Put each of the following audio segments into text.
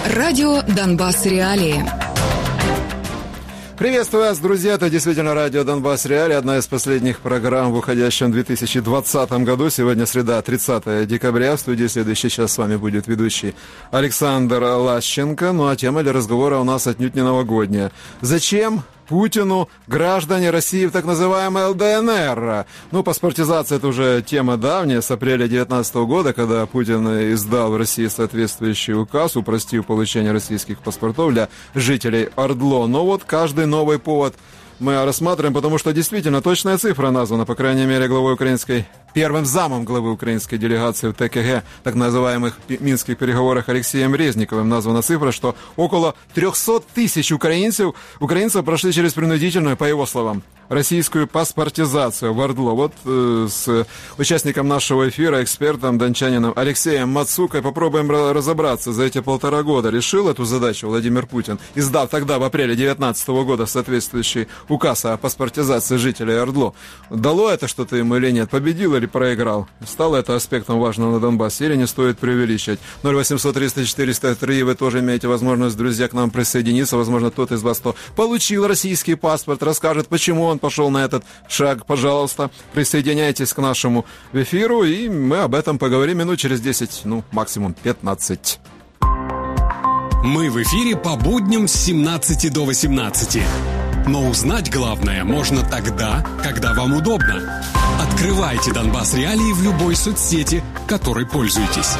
Радио «Донбасс. Реалии». Приветствую вас, друзья. Это действительно радио «Донбасс. Реалии», одна из последних программ в уходящем 2020 году. Сегодня среда, 30 декабря. В студии следующий час с вами будет ведущий Александр Лащенко. Ну а тема для разговора у нас отнюдь не новогодняя. Зачем Путину граждане России в так называемой ЛДНР? Ну, паспортизация — это уже тема давняя, с апреля 2019 года, когда Путин издал в России соответствующий указ, упростив получение российских паспортов для жителей ОРДЛО. Но вот каждый новый повод мы рассматриваем, потому что действительно точная цифра названа, по крайней мере, главой украинской, первым замом главы украинской делегации в ТКГ, так называемых минских переговорах, Алексеем Резниковым, названа цифра, что около 300 тысяч украинцев прошли через принудительную, по его словам, российскую паспортизацию в ОРДЛО. Вот с участником нашего эфира, экспертом, дончанином Алексеем Мацукой попробуем разобраться. За эти 1,5 года решил эту задачу Владимир Путин, издав тогда в апреле 2019 года соответствующий указ о паспортизации жителей ОРДЛО. Дало это что-то ему или нет? Победил или проиграл? Стало это аспектом важным на Донбассе или не стоит преувеличивать? 0800 300 403, вы тоже имеете возможность, друзья, к нам присоединиться. Возможно, тот из вас, кто получил российский паспорт, расскажет, почему он пошел на этот шаг. Пожалуйста, присоединяйтесь к нашему эфиру, и мы об этом поговорим минут через 10, максимум 15. Мы в эфире по будням с 17 до 18. Но узнать главное можно тогда, когда вам удобно. Открывайте «Донбасс. Реалии» в любой соцсети, которой пользуетесь.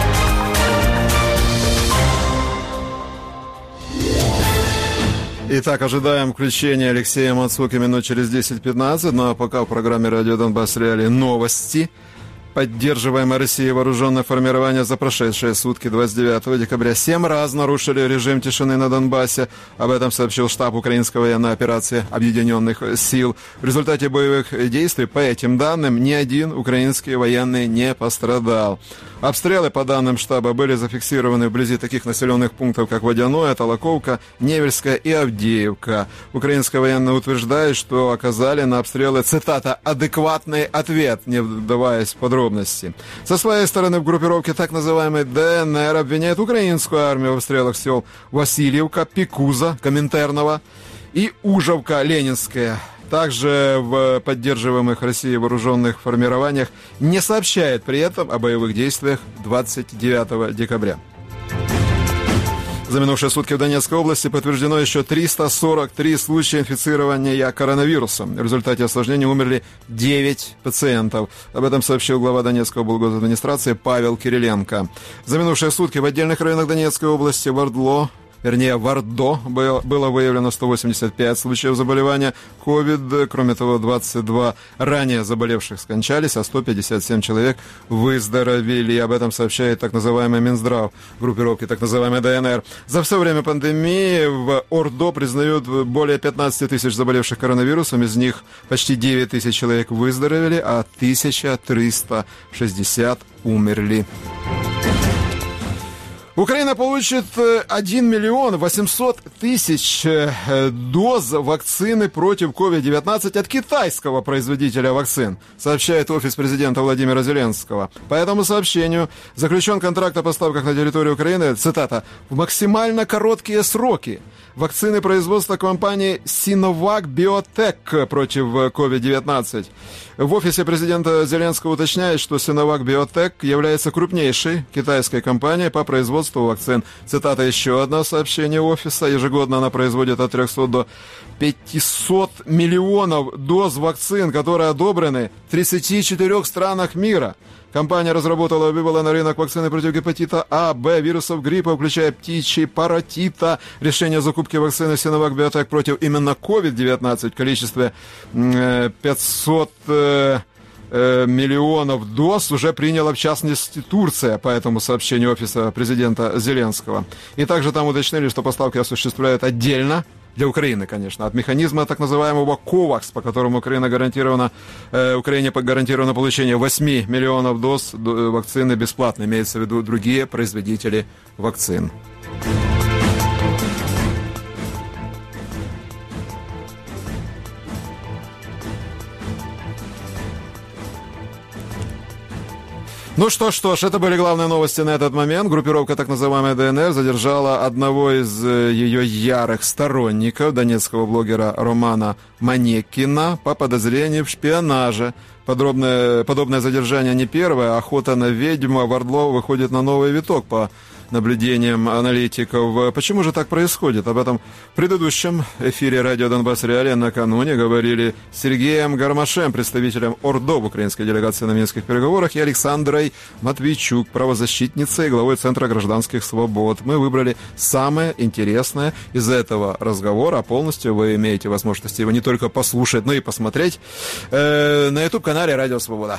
Итак, ожидаем включения Алексея Мацуки минут через 10-15. Ну а пока в программе «Радио Донбасс. Реалии» новости. Поддерживаемое Россией вооруженное формирование за прошедшие сутки 29 декабря 7 раз нарушили режим тишины на Донбассе. Об этом сообщил штаб украинской военной операции Объединенных сил. В результате боевых действий, по этим данным, ни один украинский военный не пострадал. Обстрелы, по данным штаба, были зафиксированы вблизи таких населенных пунктов, как Водяное, Толоковка, Невельская и Авдеевка. Украинское военное утверждает, что оказали на обстрелы, цитата, «адекватный ответ», не вдаваясь в подробности. Со своей стороны, в группировке так называемой ДНР обвиняет украинскую армию в обстрелах сел Васильевка, Пикуза, Коминтерново и Ужовка, Ленинская. Также в поддерживаемых Россией вооруженных формированиях не сообщает при этом о боевых действиях 29 декабря. За минувшие сутки в Донецкой области подтверждено еще 343 случая инфицирования коронавирусом. В результате осложнений умерли 9 пациентов. Об этом сообщил глава Донецкой облгосадминистрации Павел Кириленко. За минувшие сутки в отдельных районах Донецкой области в ОРДЛО, в ОРДО было выявлено 185 случаев заболевания COVID. Кроме того, 22 ранее заболевших скончались, а 157 человек выздоровели. Об этом сообщает так называемый Минздрав группировки так называемой ДНР. За все время пандемии в ОРДО признают более 15 тысяч заболевших коронавирусом. Из них почти 9 тысяч человек выздоровели, а 1360 умерли. Украина получит 1 миллион 800 тысяч доз вакцины против COVID-19 от китайского производителя вакцин, сообщает офис президента Владимира Зеленского. По этому сообщению заключен контракт о поставках на территорию Украины, цитата, «в максимально короткие сроки вакцины производства компании Sinovac Biotech против COVID-19. В офисе президента Зеленского уточняет, что Sinovac Biotech является крупнейшей китайской компанией по производству вакцин. Цитата, еще одно сообщение офиса. Ежегодно она производит от 300 до 500 миллионов доз вакцин, которые одобрены в 34 странах мира. Компания разработала и вывела на рынок вакцины против гепатита А, Б, вирусов гриппа, включая птичий паротита. Решение о закупке вакцины Sinovac Biotech против именно COVID-19 в количестве 500 миллионов доз уже приняла, в частности, Турция, по этому сообщению офиса президента Зеленского. И также там уточнили, что поставки осуществляют отдельно, для Украины, конечно, от механизма так называемого COVAX, по которому Украине гарантировано получение 8 миллионов доз вакцины бесплатно, имеется в виду другие производители вакцин. Ну что ж, это были главные новости на этот момент. Группировка так называемая ДНР задержала одного из ее ярых сторонников, донецкого блогера Романа Манекина, по подозрению в шпионаже. Подобное задержание не первое. Охота на ведьм в Ордло выходит на новый виток по наблюдениям аналитиков. Почему же так происходит? Об этом в предыдущем эфире радио «Донбасс Реалии» накануне говорили с Сергеем Гармашем, представителем ОРДО в украинской делегации на Минских переговорах, и Александрой Матвейчук, правозащитницей и главой Центра гражданских свобод. Мы выбрали самое интересное из этого разговора. Полностью вы имеете возможность его не только послушать, но и посмотреть на YouTube-канале «Радио Свобода».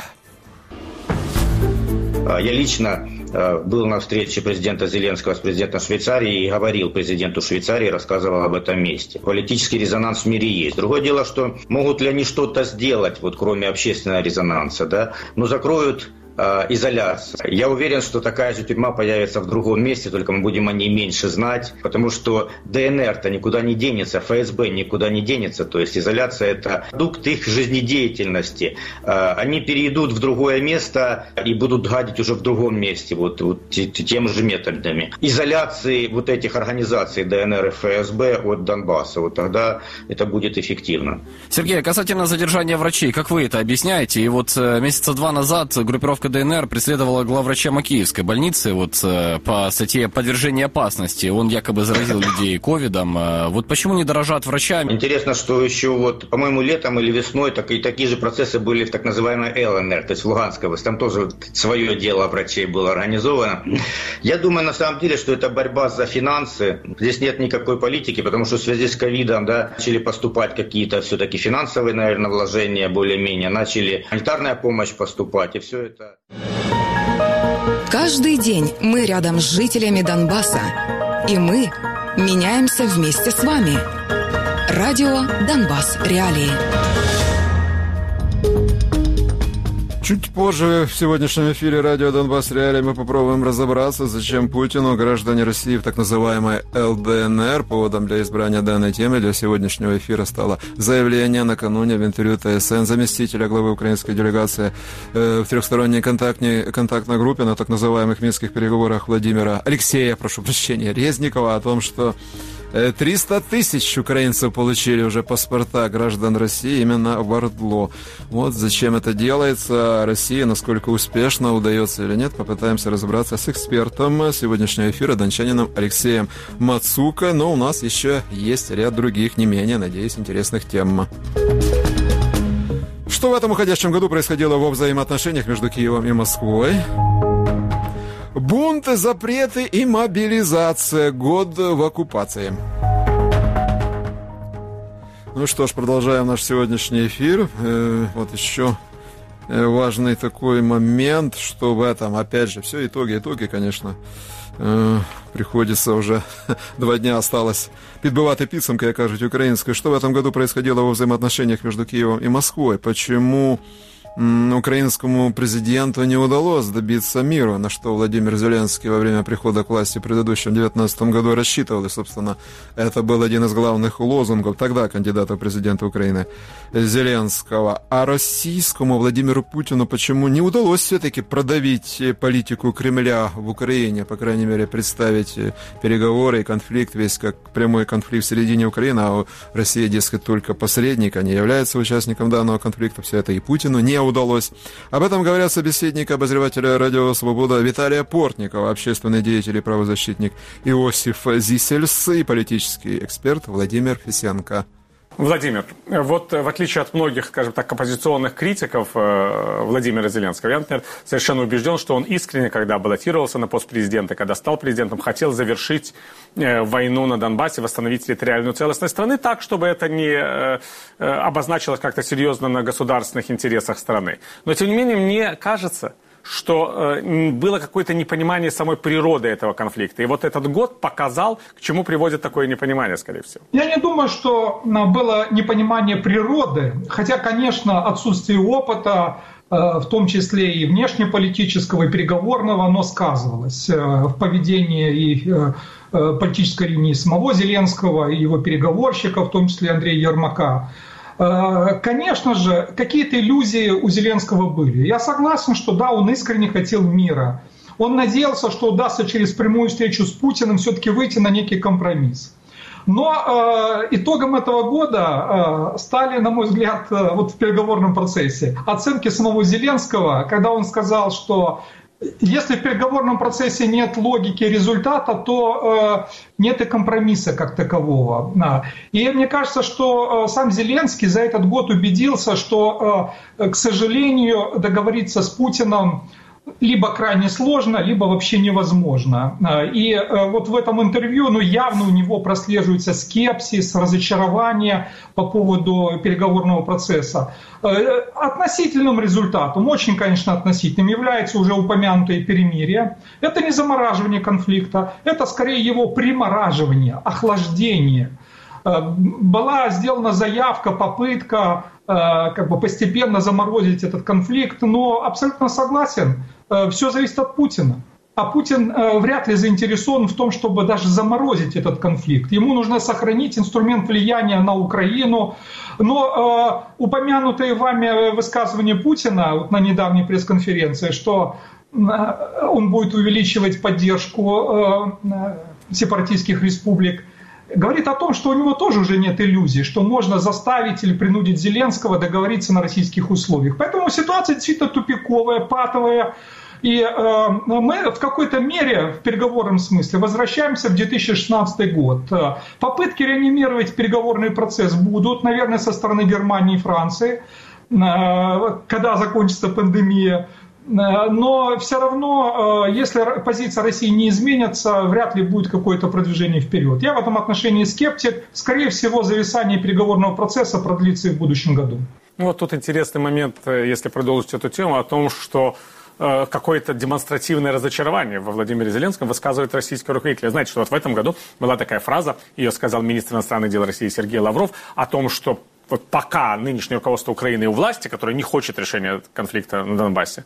Я лично был на встрече президента Зеленского с президентом Швейцарии и говорил президенту Швейцарии, рассказывал об этом месте. Политический резонанс в мире есть. Другое дело, что могут ли они что-то сделать, вот кроме общественного резонанса, да? Но закроют изоляция. Я уверен, что такая же тюрьма появится в другом месте, только мы будем о ней меньше знать, потому что ДНР-то никуда не денется, ФСБ никуда не денется, то есть изоляция – это продукт их жизнедеятельности. Они перейдут в другое место и будут гадить уже в другом месте, вот тем же методами. Изоляции вот этих организаций ДНР и ФСБ от Донбасса, вот тогда это будет эффективно. Сергей, касательно задержания врачей, как вы это объясняете? И вот месяца 2 назад группировка ДНР преследовала главврача Макеевской больницы по статье «Подвержение опасности». Он якобы заразил людей ковидом. Вот почему не дорожат врачами? Интересно, что еще по-моему, летом или весной такие же процессы были в так называемой ЛНР, то есть в Луганской области. Там тоже свое дело врачей было организовано. Я думаю, на самом деле, что это борьба за финансы. Здесь нет никакой политики, потому что в связи с ковидом начали поступать какие-то все-таки финансовые, наверное, вложения более-менее. Начали гуманитарная помощь поступать, и все это. Каждый день мы рядом с жителями Донбасса. И мы меняемся вместе с вами. Радио «Донбасс Реалии». Чуть позже в сегодняшнем эфире радио «Донбасс Реалии» мы попробуем разобраться, зачем Путину граждане России в так называемой ЛДНР. Поводом для избрания данной темы для сегодняшнего эфира стало заявление накануне в интервью ТСН заместителя главы украинской делегации в трехсторонней контактной группе на так называемых Минских переговорах Алексея Резникова о том, что 300 тысяч украинцев получили уже паспорта граждан России именно в Ордло. Вот зачем это делается, России, насколько успешно удается или нет, попытаемся разобраться с экспертом сегодняшнего эфира, дончанином Алексеем Мацуко. Но у нас еще есть ряд других, не менее, надеюсь, интересных тем. Что в этом уходящем году происходило во взаимоотношениях между Киевом и Москвой? Бунты, запреты и мобилизация. Год в оккупации. Ну что ж, продолжаем наш сегодняшний эфир. Вот еще важный такой момент, что в этом, опять же, все итоги, конечно. Приходится уже 2 дня осталось підбивати підсумки, як кажуть, українською. Что в этом году происходило во взаимоотношениях между Киевом и Москвой? Почему украинскому президенту не удалось добиться мира, на что Владимир Зеленский во время прихода к власти в предыдущем 2019 году рассчитывал, и, собственно, это был один из главных лозунгов тогда кандидата в президенты Украины Зеленского. А российскому Владимиру Путину почему не удалось все-таки продавить политику Кремля в Украине, по крайней мере, представить переговоры и конфликт весь как прямой конфликт в середине Украины, а Россия, дескать, только посредник, а не является участником данного конфликта, все это и Путину не удалось. Об этом говорят собеседник обозревателя «Радио Свобода» Виталия Портникова, общественный деятель и правозащитник Иосиф Зисельс и политический эксперт Владимир Фесенко. Владимир, вот в отличие от многих, скажем так, оппозиционных критиков Владимира Зеленского, я, например, совершенно убежден, что он искренне, когда баллотировался на пост президента, когда стал президентом, хотел завершить войну на Донбассе, восстановить территориальную целостность страны так, чтобы это не обозначилось как-то серьезно на государственных интересах страны. Но, тем не менее, мне кажется, что было какое-то непонимание самой природы этого конфликта. И вот этот год показал, к чему приводит такое непонимание, скорее всего. Я не думаю, что было непонимание природы, хотя, конечно, отсутствие опыта, в том числе и внешнеполитического, и переговорного, оно сказывалось в поведении и политической линии самого Зеленского, и его переговорщиков, в том числе Андрея Ермака. Конечно же, какие-то иллюзии у Зеленского были. Я согласен, что да, он искренне хотел мира. Он надеялся, что удастся через прямую встречу с Путиным все-таки выйти на некий компромисс. Но итогом этого года стали, на мой взгляд, вот в переговорном процессе оценки самого Зеленского, когда он сказал, что если в переговорном процессе нет логики результата, то нет и компромисса как такового. И мне кажется, что сам Зеленский за этот год убедился, что, к сожалению, договориться с Путиным либо крайне сложно, либо вообще невозможно. И вот в этом интервью явно у него прослеживается скепсис, разочарование по поводу переговорного процесса. Относительным результатом, очень, конечно, относительным, является уже упомянутое перемирие. Это не замораживание конфликта, это скорее его примораживание, охлаждение. Была сделана заявка, попытка постепенно заморозить этот конфликт, но абсолютно согласен, все зависит от Путина. А Путин вряд ли заинтересован в том, чтобы даже заморозить этот конфликт. Ему нужно сохранить инструмент влияния на Украину. Но упомянутое вами высказывание Путина вот на недавней пресс-конференции, что он будет увеличивать поддержку сепаратистских республик, говорит о том, что у него тоже уже нет иллюзий, что можно заставить или принудить Зеленского договориться на российских условиях. Поэтому ситуация действительно тупиковая, патовая. И мы в какой-то мере, в переговорном смысле, возвращаемся в 2016 год. Попытки реанимировать переговорный процесс будут, наверное, со стороны Германии и Франции, когда закончится пандемия. Но все равно, если позиция России не изменится, вряд ли будет какое-то продвижение вперед. Я в этом отношении скептик. Скорее всего, зависание переговорного процесса продлится и в будущем году. Вот тут интересный момент, если продолжить эту тему, о том, что какое-то демонстративное разочарование во Владимире Зеленском высказывает российский руководитель. Знаете, что вот в этом году была такая фраза, ее сказал министр иностранных дел России Сергей Лавров, о том, что вот пока нынешнее руководство Украины у власти, которое не хочет решения конфликта на Донбассе,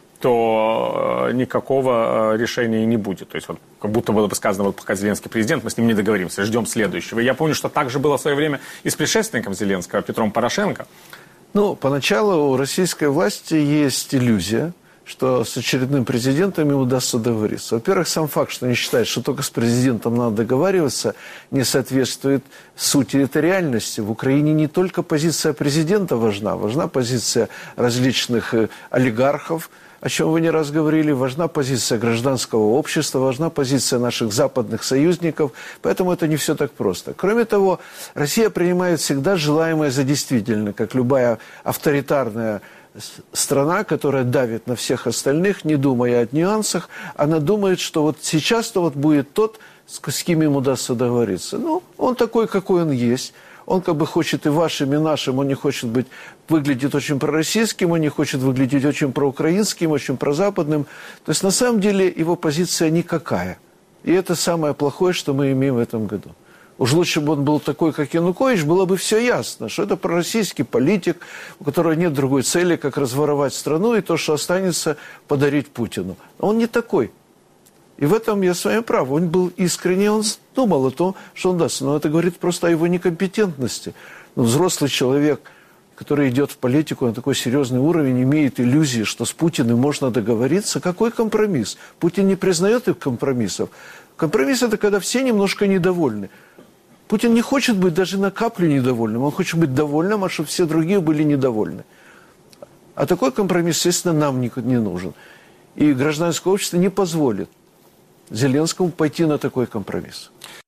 то никакого решения не будет. То есть вот как будто было бы сказано, вот пока Зеленский президент, мы с ним не договоримся, ждем следующего. И я помню, что так же было в свое время и с предшественником Зеленского, Петром Порошенко. Поначалу у российской власти есть иллюзия, что с очередным президентом им удастся договориться. Во-первых, сам факт, что они считают, что только с президентом надо договариваться, не соответствует сути этой реальности. В Украине не только позиция президента важна, важна позиция различных олигархов, о чем вы не раз говорили, важна позиция гражданского общества, важна позиция наших западных союзников, поэтому это не все так просто. Кроме того, Россия принимает всегда желаемое за действительное, как любая авторитарная страна, которая давит на всех остальных, не думая о нюансах, она думает, что вот сейчас-то вот будет тот, с кем им удастся договориться. Он такой, какой он есть. Он как бы хочет и вашим, и нашим, он не хочет выглядеть очень пророссийским, он не хочет выглядеть очень проукраинским, очень прозападным. То есть на самом деле его позиция никакая. И это самое плохое, что мы имеем в этом году. Уж лучше бы он был такой, как Янукович, было бы все ясно, что это пророссийский политик, у которого нет другой цели, как разворовать страну, и то, что останется, подарить Путину. Он не такой. И в этом я с вами прав. Он был искренне, он думал о том, что он даст. Но это говорит просто о его некомпетентности. Взрослый человек, который идет в политику на такой серьезный уровень, имеет иллюзии, что с Путиным можно договориться. Какой компромисс? Путин не признает их компромиссов. Компромисс – это когда все немножко недовольны. Путин не хочет быть даже на каплю недовольным. Он хочет быть довольным, а чтобы все другие были недовольны. А такой компромисс, естественно, нам не нужен. И гражданское общество не позволит Зеленскому пойти на такой компромисс.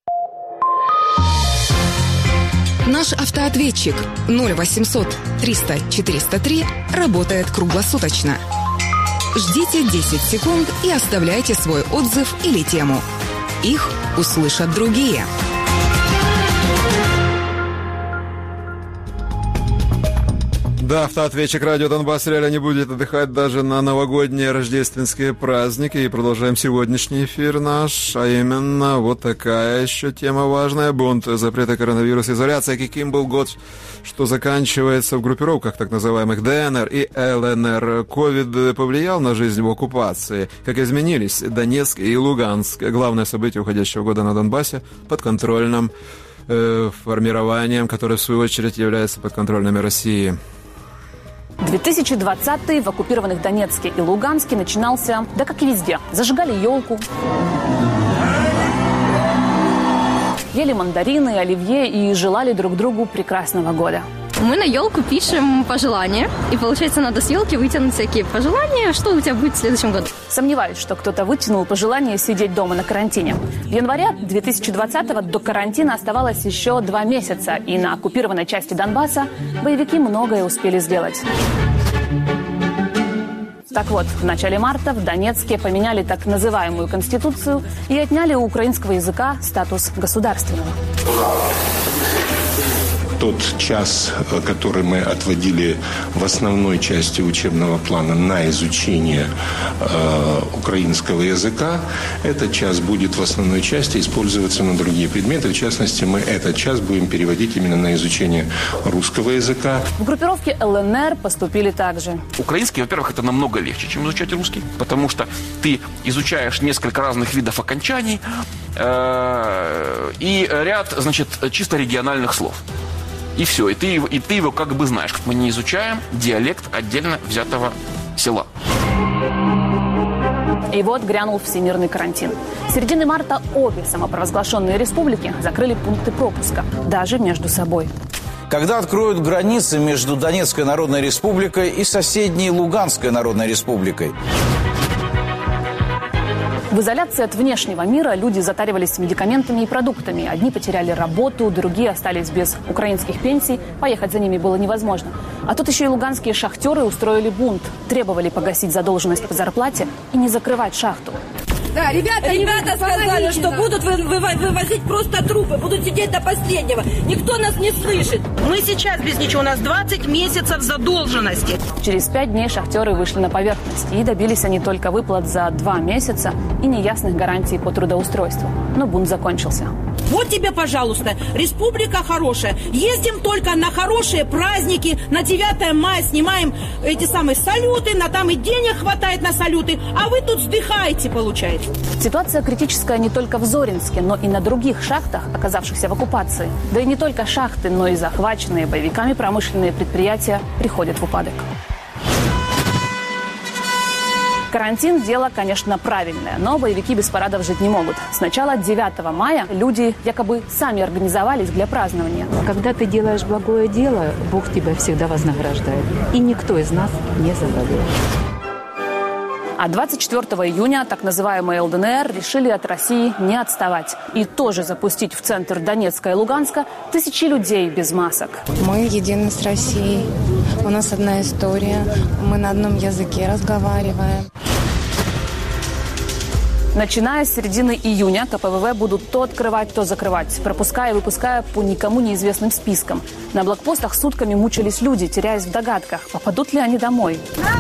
Наш автоответчик 0800 300 403 работает круглосуточно. Ждите 10 секунд и оставляйте свой отзыв или тему. Их услышат другие. Да, автоответчик радио Донбасс реально не будет отдыхать даже на новогодние рождественские праздники. И продолжаем сегодняшний эфир наш. А именно вот такая еще тема важная. Бунт, запреты, коронавирус, изоляция. Каким был год, что заканчивается в группировках так называемых ДНР и ЛНР. Ковид повлиял на жизнь в оккупации. Как изменились Донецк и Луганск. Главное событие уходящего года на Донбассе под контролем формированием, которое в свою очередь является подконтрольными России. 2020-й в оккупированных Донецке и Луганске начинался, да как и везде, зажигали елку, ели мандарины, оливье и желали друг другу прекрасного года. Мы на елку пишем пожелания, и получается надо с елки вытянуть всякие пожелания, что у тебя будет в следующем году. Сомневаюсь, что кто-то вытянул пожелание сидеть дома на карантине. В январе 2020-го до карантина оставалось еще 2 месяца, и на оккупированной части Донбасса боевики многое успели сделать. Так вот, в начале марта в Донецке поменяли так называемую Конституцию и отняли у украинского языка статус государственного. Тот час, который мы отводили в основной части учебного плана на изучение украинского языка, этот час будет в основной части использоваться на другие предметы. В частности, мы этот час будем переводить именно на изучение русского языка. В группировке ЛНР поступили так же. Украинский, во-первых, это намного легче, чем изучать русский, потому что ты изучаешь несколько разных видов окончаний и ряд, значит, чисто региональных слов. И все, и ты его как бы знаешь. Мы не изучаем диалект отдельно взятого села. И вот грянул всемирный карантин. С середины марта обе самопровозглашенные республики закрыли пункты пропуска, даже между собой. Когда откроют границы между Донецкой Народной Республикой и соседней Луганской Народной Республикой? В изоляции от внешнего мира люди затаривались медикаментами и продуктами. Одни потеряли работу, другие остались без украинских пенсий. Поехать за ними было невозможно. А тут еще и луганские шахтеры устроили бунт. Требовали погасить задолженность по зарплате и не закрывать шахту. Да, ребята сказали, что будут вывозить просто трупы, будут сидеть до последнего. Никто нас не слышит. Мы сейчас без ничего, у нас 20 месяцев задолженности. Через 5 дней шахтеры вышли на поверхность. И добились они только выплат за 2 месяца и неясных гарантий по трудоустройству. Но бунт закончился. Вот тебе, пожалуйста, республика хорошая. Ездим только на хорошие праздники. На 9 мая снимаем эти самые салюты. Там и денег хватает на салюты. А вы тут вздыхаете, получается. Ситуация критическая не только в Зоринске, но и на других шахтах, оказавшихся в оккупации. Да и не только шахты, но и захваченные боевиками промышленные предприятия приходят в упадок. Карантин – дело, конечно, правильное, но боевики без парадов жить не могут. Сначала 9 мая люди якобы сами организовались для празднования. Когда ты делаешь благое дело, Бог тебя всегда вознаграждает. И никто из нас не заболел. А 24 июня так называемые ЛДНР решили от России не отставать. И тоже запустить в центр Донецка и Луганска тысячи людей без масок. Мы едины с Россией. У нас одна история. Мы на одном языке разговариваем. Начиная с середины июня КПВВ будут то открывать, то закрывать, пропуская и выпуская по никому неизвестным спискам. На блокпостах сутками мучились люди, теряясь в догадках, попадут ли они домой.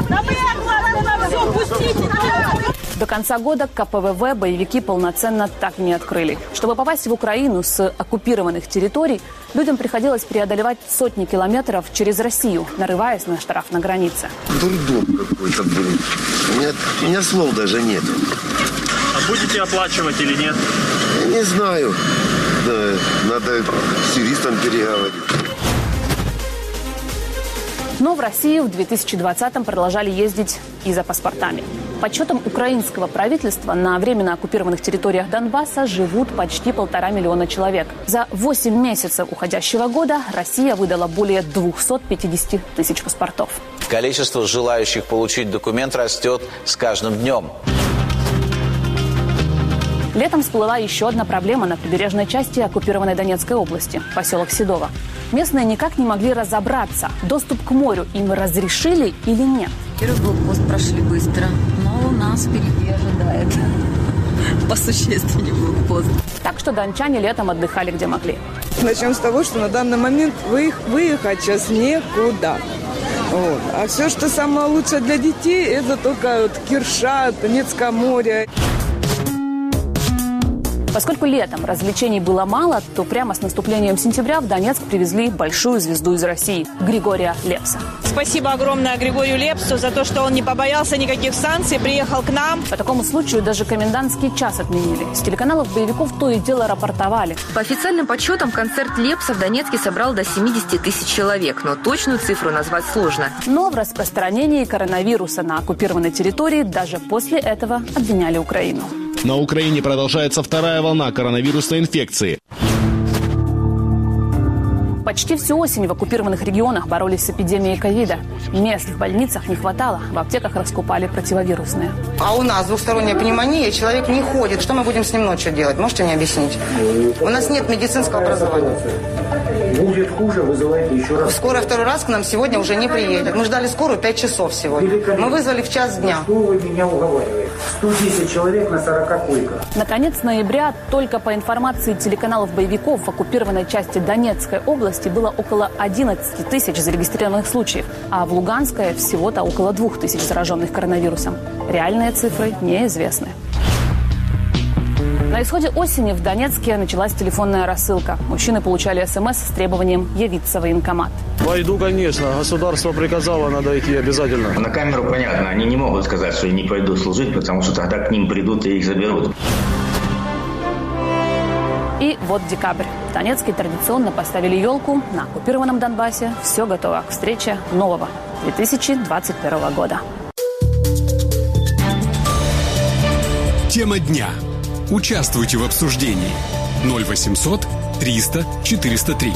До конца года КПВВ боевики полноценно так и не открыли. Чтобы попасть в Украину с оккупированных территорий, людям приходилось преодолевать сотни километров через Россию, нарываясь на штраф на границе. Дурдом какой-то был. У меня слов даже нет. А будете оплачивать или нет? Я не знаю. Да, надо с юристом переговорить. Но в Россию в 2020-м продолжали ездить и за паспортами. По подсчетам украинского правительства, на временно оккупированных территориях Донбасса живут почти 1,5 миллиона человек. За 8 месяцев уходящего года Россия выдала более 250 тысяч паспортов. Количество желающих получить документ растет с каждым днем. Летом всплыла еще одна проблема на прибережной части оккупированной Донецкой области – поселок Седово. Местные никак не могли разобраться, доступ к морю им разрешили или нет. Первый блокпост прошли быстро, но нас впереди ожидает посущественнее блокпост. Так что дончане летом отдыхали где могли. Начнем с того, что на данный момент выехать сейчас некуда. Вот. А все, что самое лучшее для детей, это только Кирша, Донецкое море. Поскольку летом развлечений было мало, то прямо с наступлением сентября в Донецк привезли большую звезду из России – Григория Лепса. Спасибо огромное Григорию Лепсу за то, что он не побоялся никаких санкций, приехал к нам. По такому случаю даже комендантский час отменили. С телеканалов боевиков то и дело рапортовали. По официальным подсчетам, концерт Лепса в Донецке собрал до 70 тысяч человек, но точную цифру назвать сложно. Но в распространении коронавируса на оккупированной территории даже после этого обвиняли Украину. На Украине продолжается вторая волна коронавирусной инфекции. Почти всю осень в оккупированных регионах боролись с эпидемией ковида. Мест в больницах не хватало, в аптеках раскупали противовирусные. А у нас двухсторонняя пневмония, человек не ходит. Что мы будем с ним ночью делать? Можете мне объяснить? У нас нет медицинского образования. Будет хуже, вызывайте еще раз. Скорая второй раз к нам сегодня уже не приедет. Мы ждали скорую 5 часов сегодня. Мы вызвали в час дня. Что вы меня уговариваете? 110 человек на 40 койках. Наконец ноября только по информации телеканалов боевиков в оккупированной части Донецкой области было около 11 тысяч зарегистрированных случаев, а в Луганской всего-то около 2 тысяч зараженных коронавирусом. Реальные цифры неизвестны. На исходе осени в Донецке началась телефонная рассылка. Мужчины получали СМС с требованием явиться в военкомат. Пойду, конечно. Государство приказало, надо идти обязательно. На камеру понятно, они не могут сказать, что не пойду служить, потому что тогда к ним придут и их заберут. И вот декабрь. В Донецке традиционно поставили елку. На оккупированном Донбассе все готово к встрече нового 2021 года. Тема дня. Участвуйте в обсуждении. 0800 300 403.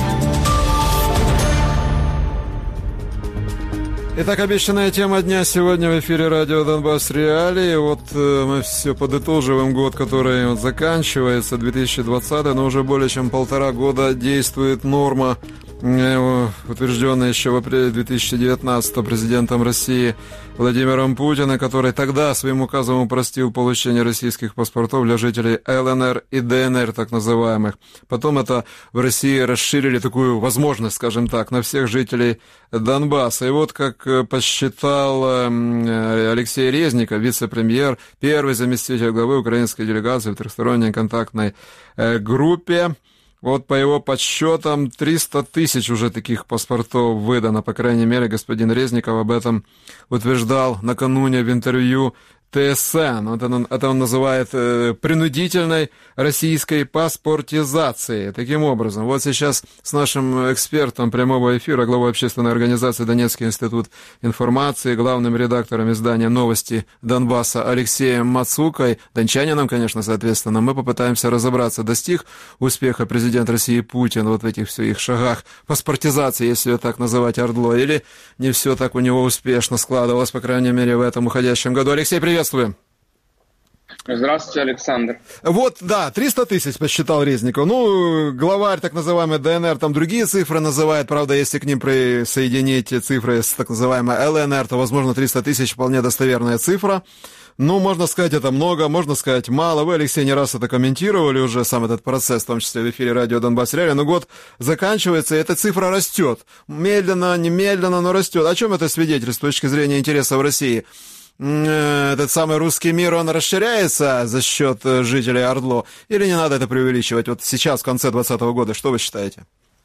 Итак, обещанная тема дня сегодня в эфире радио «Донбасс Реалии». Вот мы все подытоживаем год, который заканчивается, 2020, но уже более чем 1,5 года действует норма, утвержденная еще в апреле 2019 президентом России Владимиром Путиным, который тогда своим указом упростил получение российских паспортов для жителей ЛНР и ДНР, так называемых. Потом это в России расширили такую возможность, скажем так, на всех жителей Донбасса. И вот, как посчитал Алексей Резников, вице-премьер, первый заместитель главы украинской делегации в трехсторонней контактной группе, вот по его подсчетам 300 тысяч уже таких паспортов выдано. По крайней мере, господин Резников об этом утверждал накануне в интервью ТСН. Это он называет принудительной российской паспортизацией. Таким образом, вот сейчас с нашим экспертом прямого эфира, главой общественной организации «Донецкий институт информации», главным редактором издания «Новости Донбасса» Алексеем Мацукой, дончанином, конечно, соответственно, мы попытаемся разобраться, достиг успеха президент России Путин вот в этих своих шагах паспортизации, если ее так называть, ордло, или не все так у него успешно складывалось, по крайней мере, в этом уходящем году. Алексей, приветствуем. Здравствуйте, Александр. Вот, да, 300 тысяч посчитал Резников. Ну, главарь так называемый ДНР там другие цифры называет. Правда, если к ним присоединить цифры с так называемой ЛНР, то, возможно, 300 тысяч вполне достоверная цифра. Ну, можно сказать, это много, можно сказать, мало. Вы, Алексей, не раз это комментировали уже, сам этот процесс, в том числе в эфире радио «Донбасс Реалии». Но год заканчивается, и эта цифра растет. Медленно, немедленно, но растет. О чем это свидетельствует с точки зрения интересов России? Этот самый русский мир, он расширяется за счет жителей Ордло? Или не надо это преувеличивать? Вот сейчас, в конце 2020 года, что вы считаете?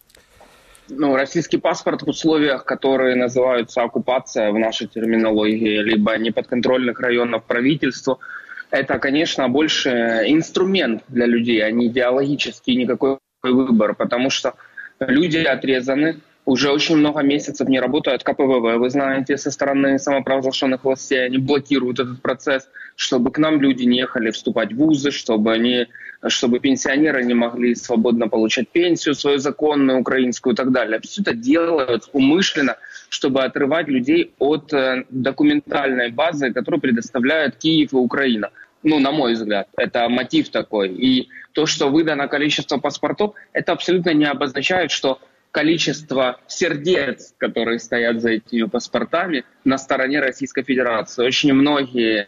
Ну, российский паспорт в условиях, которые называются оккупация в нашей терминологии, либо неподконтрольных районов правительству, это, конечно, больше инструмент для людей, а не идеологический никакой выбор, потому что люди отрезаны, уже очень много месяцев не работают КПВВ, вы знаете, со стороны самопровозглашенных властей, они блокируют этот процесс, чтобы к нам люди не ехали вступать в вузы, чтобы пенсионеры не могли свободно получать пенсию свою законную, украинскую и так далее. Все это делают умышленно, чтобы отрывать людей от документальной базы, которую предоставляют Киев и Украина. Ну, на мой взгляд, это мотив такой. И то, что выдано количество паспортов, это абсолютно не обозначает, что количество сердец, которые стоят за этими паспортами, на стороне Российской Федерации. Очень многие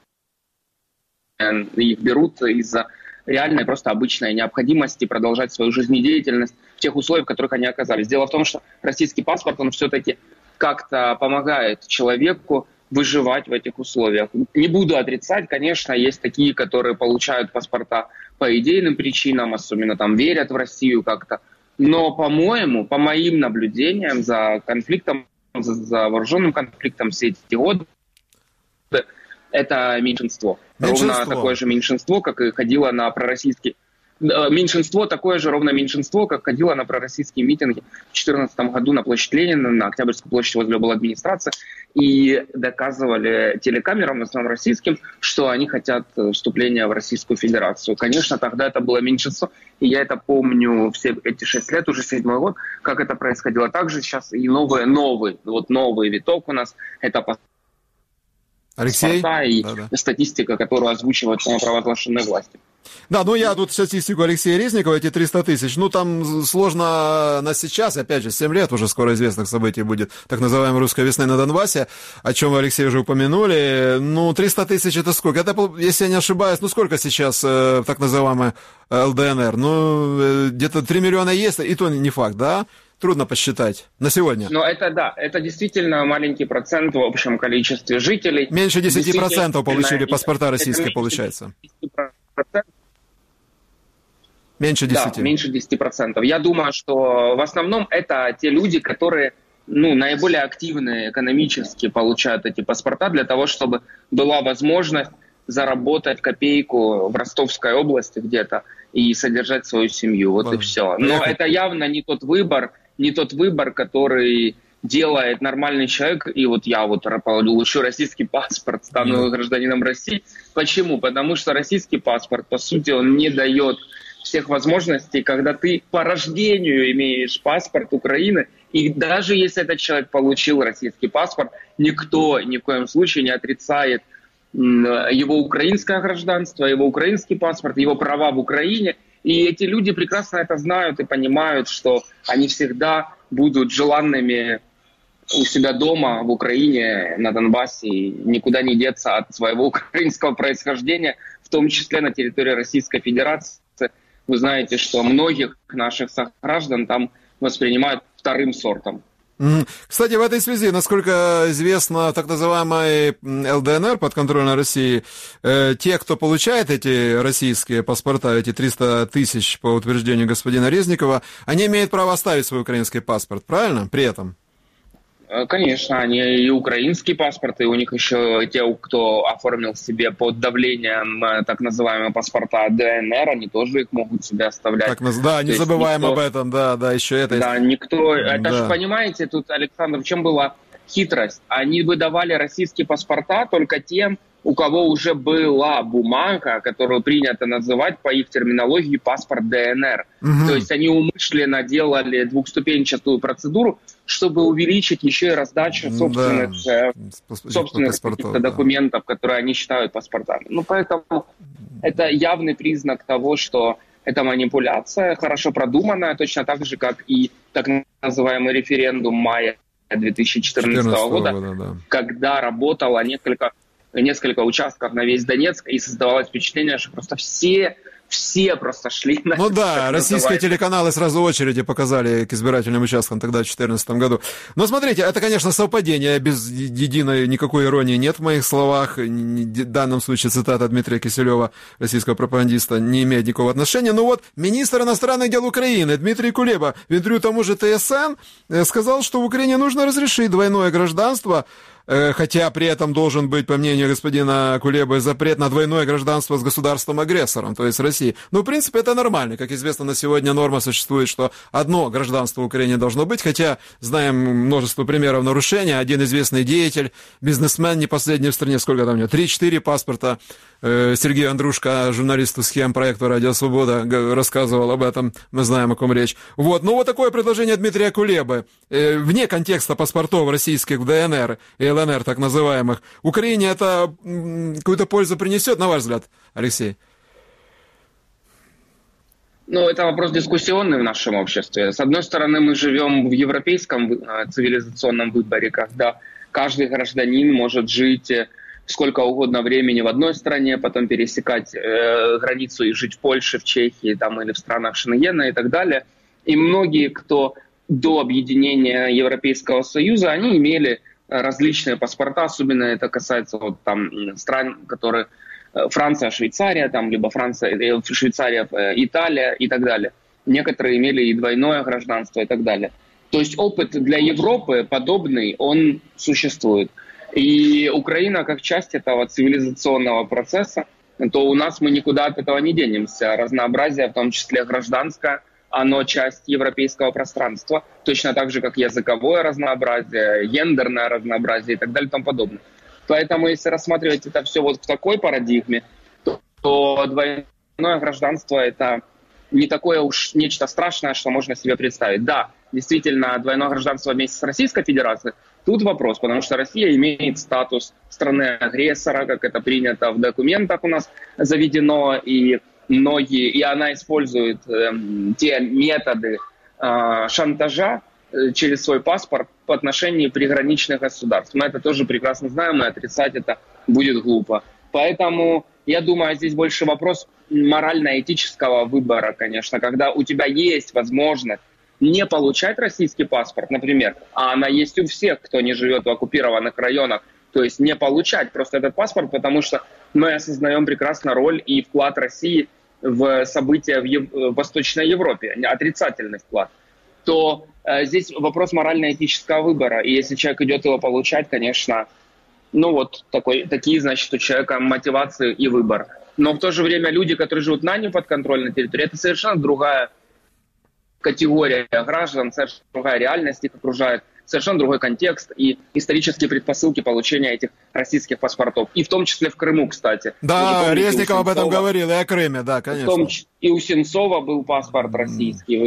их берут из-за реальной, просто обычной необходимости продолжать свою жизнедеятельность в тех условиях, в которых они оказались. Дело в том, что российский паспорт, он все-таки как-то помогает человеку выживать в этих условиях. Не буду отрицать, конечно, есть такие, которые получают паспорта по идейным причинам, особенно там верят в Россию как-то. Но, по-моему, по моим наблюдениям за конфликтом, за вооруженным конфликтом все эти годы, это меньшинство. Ровно такое же меньшинство, как и ходило на пророссийские... Меньшинство, такое же ровно меньшинство, как ходило на пророссийские митинги в 2014 году на площадь Ленина, на Октябрьской площади возле была администрация, и доказывали телекамерам, в основном российским, что они хотят вступления в Российскую Федерацию. Конечно, тогда это было меньшинство, и я это помню все эти 6 лет, уже 7-й год, как это происходило. Также сейчас и новый виток у нас, это паспорта и статистика, которую озвучивают самопровозглашенные власти. Да, ну я тут статистику Алексея Резникова, эти 300 тысяч, ну там сложно на сейчас, опять же, 7 лет уже скоро известных событий будет, так называемой русской весны на Донбассе, о чем вы, Алексей, уже упомянули. Ну, 300 тысяч это сколько? Это, если я не ошибаюсь, ну сколько сейчас так называемая ЛДНР? Ну, где-то 3 миллиона есть, и то не факт, да? Трудно посчитать на сегодня. Но это да, это действительно маленький процент в общем количестве жителей. Меньше 10% получили паспорта российские, получается. 10%. Меньше 10%. Да, меньше 10%. Я думаю, что в основном это те люди, которые наиболее активные экономически получают эти паспорта для того, чтобы была возможность заработать копейку в Ростовской области где-то и содержать свою семью. Вот и все. Но это явно не тот выбор, который делает нормальный человек, и вот я получу российский паспорт, стану гражданином России. Почему? Потому что российский паспорт, по сути, он не дает всех возможностей, когда ты по рождению имеешь паспорт Украины, и даже если этот человек получил российский паспорт, никто ни в коем случае не отрицает его украинское гражданство, его украинский паспорт, его права в Украине. И эти люди прекрасно это знают и понимают, что они всегда будут желанными у себя дома в Украине, на Донбассе, и никуда не деться от своего украинского происхождения, в том числе на территории Российской Федерации. Вы знаете, что многих наших сограждан там воспринимают вторым сортом. Кстати, в этой связи, насколько известно, так называемой ЛДНР, подконтрольной России, те, кто получает эти российские паспорта, эти 300 тысяч по утверждению господина Резникова, они имеют право оставить свой украинский паспорт, правильно, при этом? Конечно, они и украинский паспорт, и у них еще те, кто оформил себе под давлением так называемые паспорта ДНР, они тоже их могут себе оставлять. Да, не забываем об этом, да, еще это. Да, никто, это же, понимаете, тут, Александр, в чем была хитрость? Они выдавали российские паспорта только тем, у кого уже была бумага, которую принято называть по их терминологии паспорт ДНР. То есть они умышленно делали двухступенчатую процедуру, чтобы увеличить еще и раздачу собственных каких-то документов, которые они считают паспортами. Поэтому это явный признак того, что это манипуляция, хорошо продуманная, точно так же, как и так называемый референдум мая 2014 года, когда работало несколько участков на весь Донецк, и создавалось впечатление, что просто все просто шли на... российские телеканалы сразу очереди показали к избирательным участкам тогда, в 2014 году. Но смотрите, это, конечно, совпадение, без единой никакой иронии нет в моих словах. В данном случае цитата Дмитрия Киселева, российского пропагандиста, не имеет никакого отношения. Но вот министр иностранных дел Украины Дмитрий Кулеба в интервью тому же ТСН сказал, что в Украине нужно разрешить двойное гражданство, хотя при этом должен быть, по мнению господина Кулебы, запрет на двойное гражданство с государством-агрессором, то есть Россией. В принципе, это нормально. Как известно, на сегодня норма существует, что одно гражданство в Украине должно быть, хотя знаем множество примеров нарушения. Один известный деятель, бизнесмен, не последний в стране, сколько там у него, 3-4 паспорта. Сергей Андрушко, журналисту схем проекта «Радио Свобода», рассказывал об этом, мы знаем, о ком речь. Вот такое предложение Дмитрия Кулебы, вне контекста паспортов российских в ДНР и ЛНР, так называемых, Украине это какую-то пользу принесет, на ваш взгляд, Алексей? Это вопрос дискуссионный в нашем обществе. С одной стороны, мы живем в европейском цивилизационном выборе, когда каждый гражданин может жить сколько угодно времени в одной стране, потом пересекать границу и жить в Польше, в Чехии или в странах Шенгена и так далее. И многие, кто до объединения Европейского Союза, они имели различные паспорта, особенно это касается вот, там, стран, которые Франция, Швейцария, там, либо Франция, Швейцария, Италия и так далее. Некоторые имели и двойное гражданство и так далее. То есть опыт для Европы подобный, он существует. И Украина как часть этого цивилизационного процесса, то у нас мы никуда от этого не денемся. Разнообразие, в том числе гражданское, оно часть европейского пространства, точно так же, как языковое разнообразие, гендерное разнообразие и так далее и тому подобное. Поэтому, если рассматривать это все вот в такой парадигме, то двойное гражданство – это не такое уж нечто страшное, что можно себе представить. Да, действительно, двойное гражданство вместе с Российской Федерацией – тут вопрос, потому что Россия имеет статус страны-агрессора, как это принято в документах у нас заведено, и она использует те методы шантажа через свой паспорт по отношению приграничных государств. Мы это тоже прекрасно знаем, и отрицать это будет глупо. Поэтому, я думаю, здесь больше вопрос морально-этического выбора, конечно, когда у тебя есть возможность не получать российский паспорт, например, а она есть у всех, кто не живет в оккупированных районах, то есть не получать просто этот паспорт, потому что мы осознаем прекрасно роль и вклад России в события в Восточной Европе, отрицательный вклад, то здесь вопрос морально-этического выбора. И если человек идет его получать, конечно, такие, значит, у человека мотивации и выбор. Но в то же время люди, которые живут на неподконтрольной территории, это совершенно другая категория граждан, совершенно другая реальность их окружает, совершенно другой контекст и исторические предпосылки получения этих российских паспортов. И в том числе в Крыму, кстати. Да, Резников об этом говорил, и о Крыме, да, конечно. И у Сенцова был паспорт российский,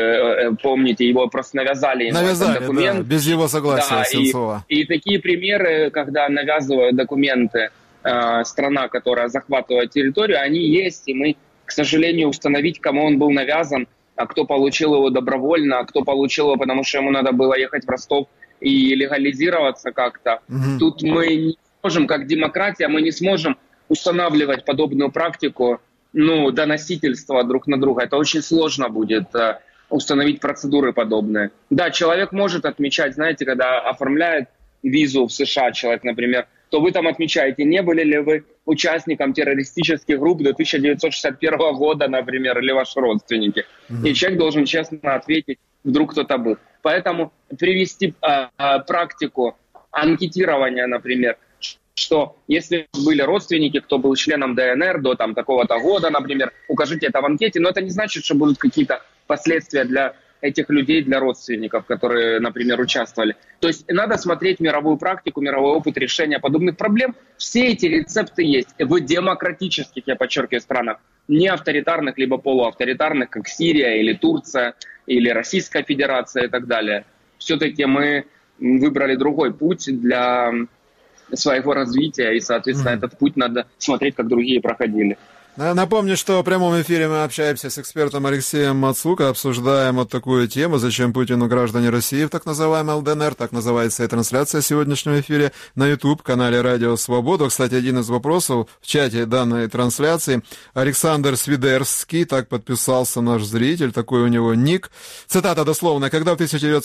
вы помните, его просто навязали этот документ. Да, без его согласия, да, Сенцова. И такие примеры, когда навязывают документы страна, которая захватывает территорию, они есть, и мы, к сожалению, установить, кому он был навязан, а кто получил его добровольно, а кто получил его, потому что ему надо было ехать в Ростов и легализироваться как-то. Тут мы не сможем, как демократия, мы не сможем устанавливать подобную практику, доносительства друг на друга. Это очень сложно будет установить процедуры подобные. Да, человек может отмечать, знаете, когда оформляет визу в США человек, например, то вы там отмечаете, не были ли вы участником террористических групп до 1961 года, например, или ваши родственники. И человек должен честно ответить, вдруг кто-то был. Поэтому привести практику анкетирования, например, что если были родственники, кто был членом ДНР до такого-то года, например, укажите это в анкете, но это не значит, что будут какие-то последствия для этих людей, для родственников, которые, например, участвовали. То есть надо смотреть мировую практику, мировой опыт решения подобных проблем. Все эти рецепты есть в демократических, я подчеркиваю, странах, не авторитарных, либо полуавторитарных, как Сирия или Турция, или Российская Федерация и так далее. Все-таки мы выбрали другой путь для своего развития, и, соответственно, этот путь надо смотреть, как другие проходили. Напомню, что в прямом эфире мы общаемся с экспертом Алексеем Мацуко, обсуждаем вот такую тему, зачем Путину граждане России в так называемой ЛДНР, так называется и трансляция сегодняшнего эфира на YouTube-канале Радио Свобода. Кстати, один из вопросов в чате данной трансляции. Александр Свидерский, так подписался наш зритель, такой у него ник. Цитата дословно. Когда в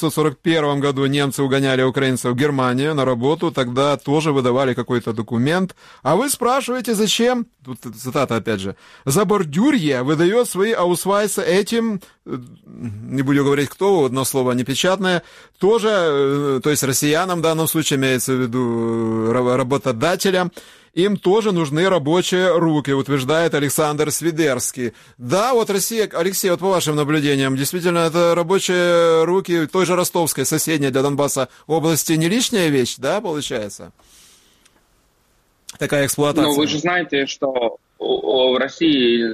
1941 году немцы угоняли украинцев в Германию на работу, тогда тоже выдавали какой-то документ. А вы спрашиваете, зачем? Тут цитата опять же. Забордюрье выдает свои аусвайсы этим, не буду говорить кто, одно слово непечатное, тоже, то есть россиянам в данном случае имеется в виду работодателям, им тоже нужны рабочие руки, утверждает Александр Свидерский. Да, вот Россия, Алексей, вот по вашим наблюдениям, действительно, это рабочие руки той же ростовской, соседней для Донбасса области, не лишняя вещь, да, получается? Такая эксплуатация. Ну, вы же знаете, что в России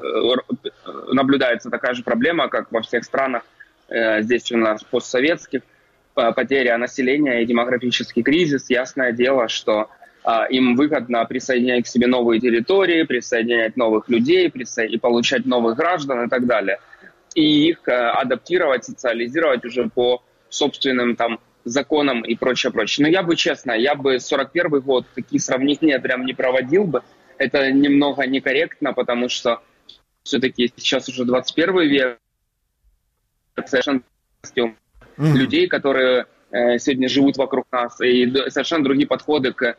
наблюдается такая же проблема, как во всех странах, здесь у нас постсоветских, потеря населения и демографический кризис. Ясное дело, что им выгодно присоединять к себе новые территории, присоединять новых людей и получать новых граждан и так далее. И их адаптировать, социализировать уже по собственным законам и прочее. Но я бы, честно, 41 год такие сравнения прям не проводил бы. Это немного некорректно, потому что все-таки сейчас уже 21 век, совершенно людей, которые сегодня живут вокруг нас, и совершенно другие подходы к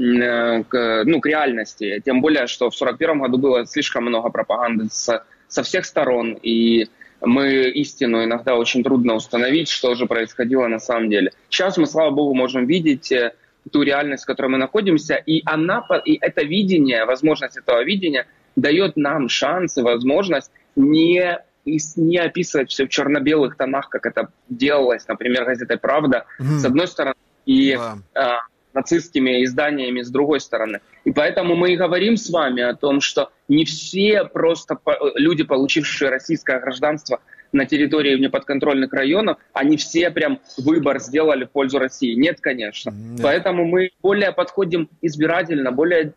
реальности. Тем более, что в 1941 году было слишком много пропаганды со всех сторон, и истину иногда очень трудно установить, что же происходило на самом деле. Сейчас мы, слава богу, можем видеть ту реальность, в которой мы находимся, и это видение, возможность этого видения дает нам шанс и возможность не описывать все в черно-белых тонах, как это делалось, например, газетой «Правда», с одной стороны, и нацистскими изданиями с другой стороны. И поэтому мы и говорим с вами о том, что не все просто люди, получившие российское гражданство на территории неподконтрольных районов, они все прям выбор сделали в пользу России. Нет, конечно. Поэтому мы более подходим избирательно, более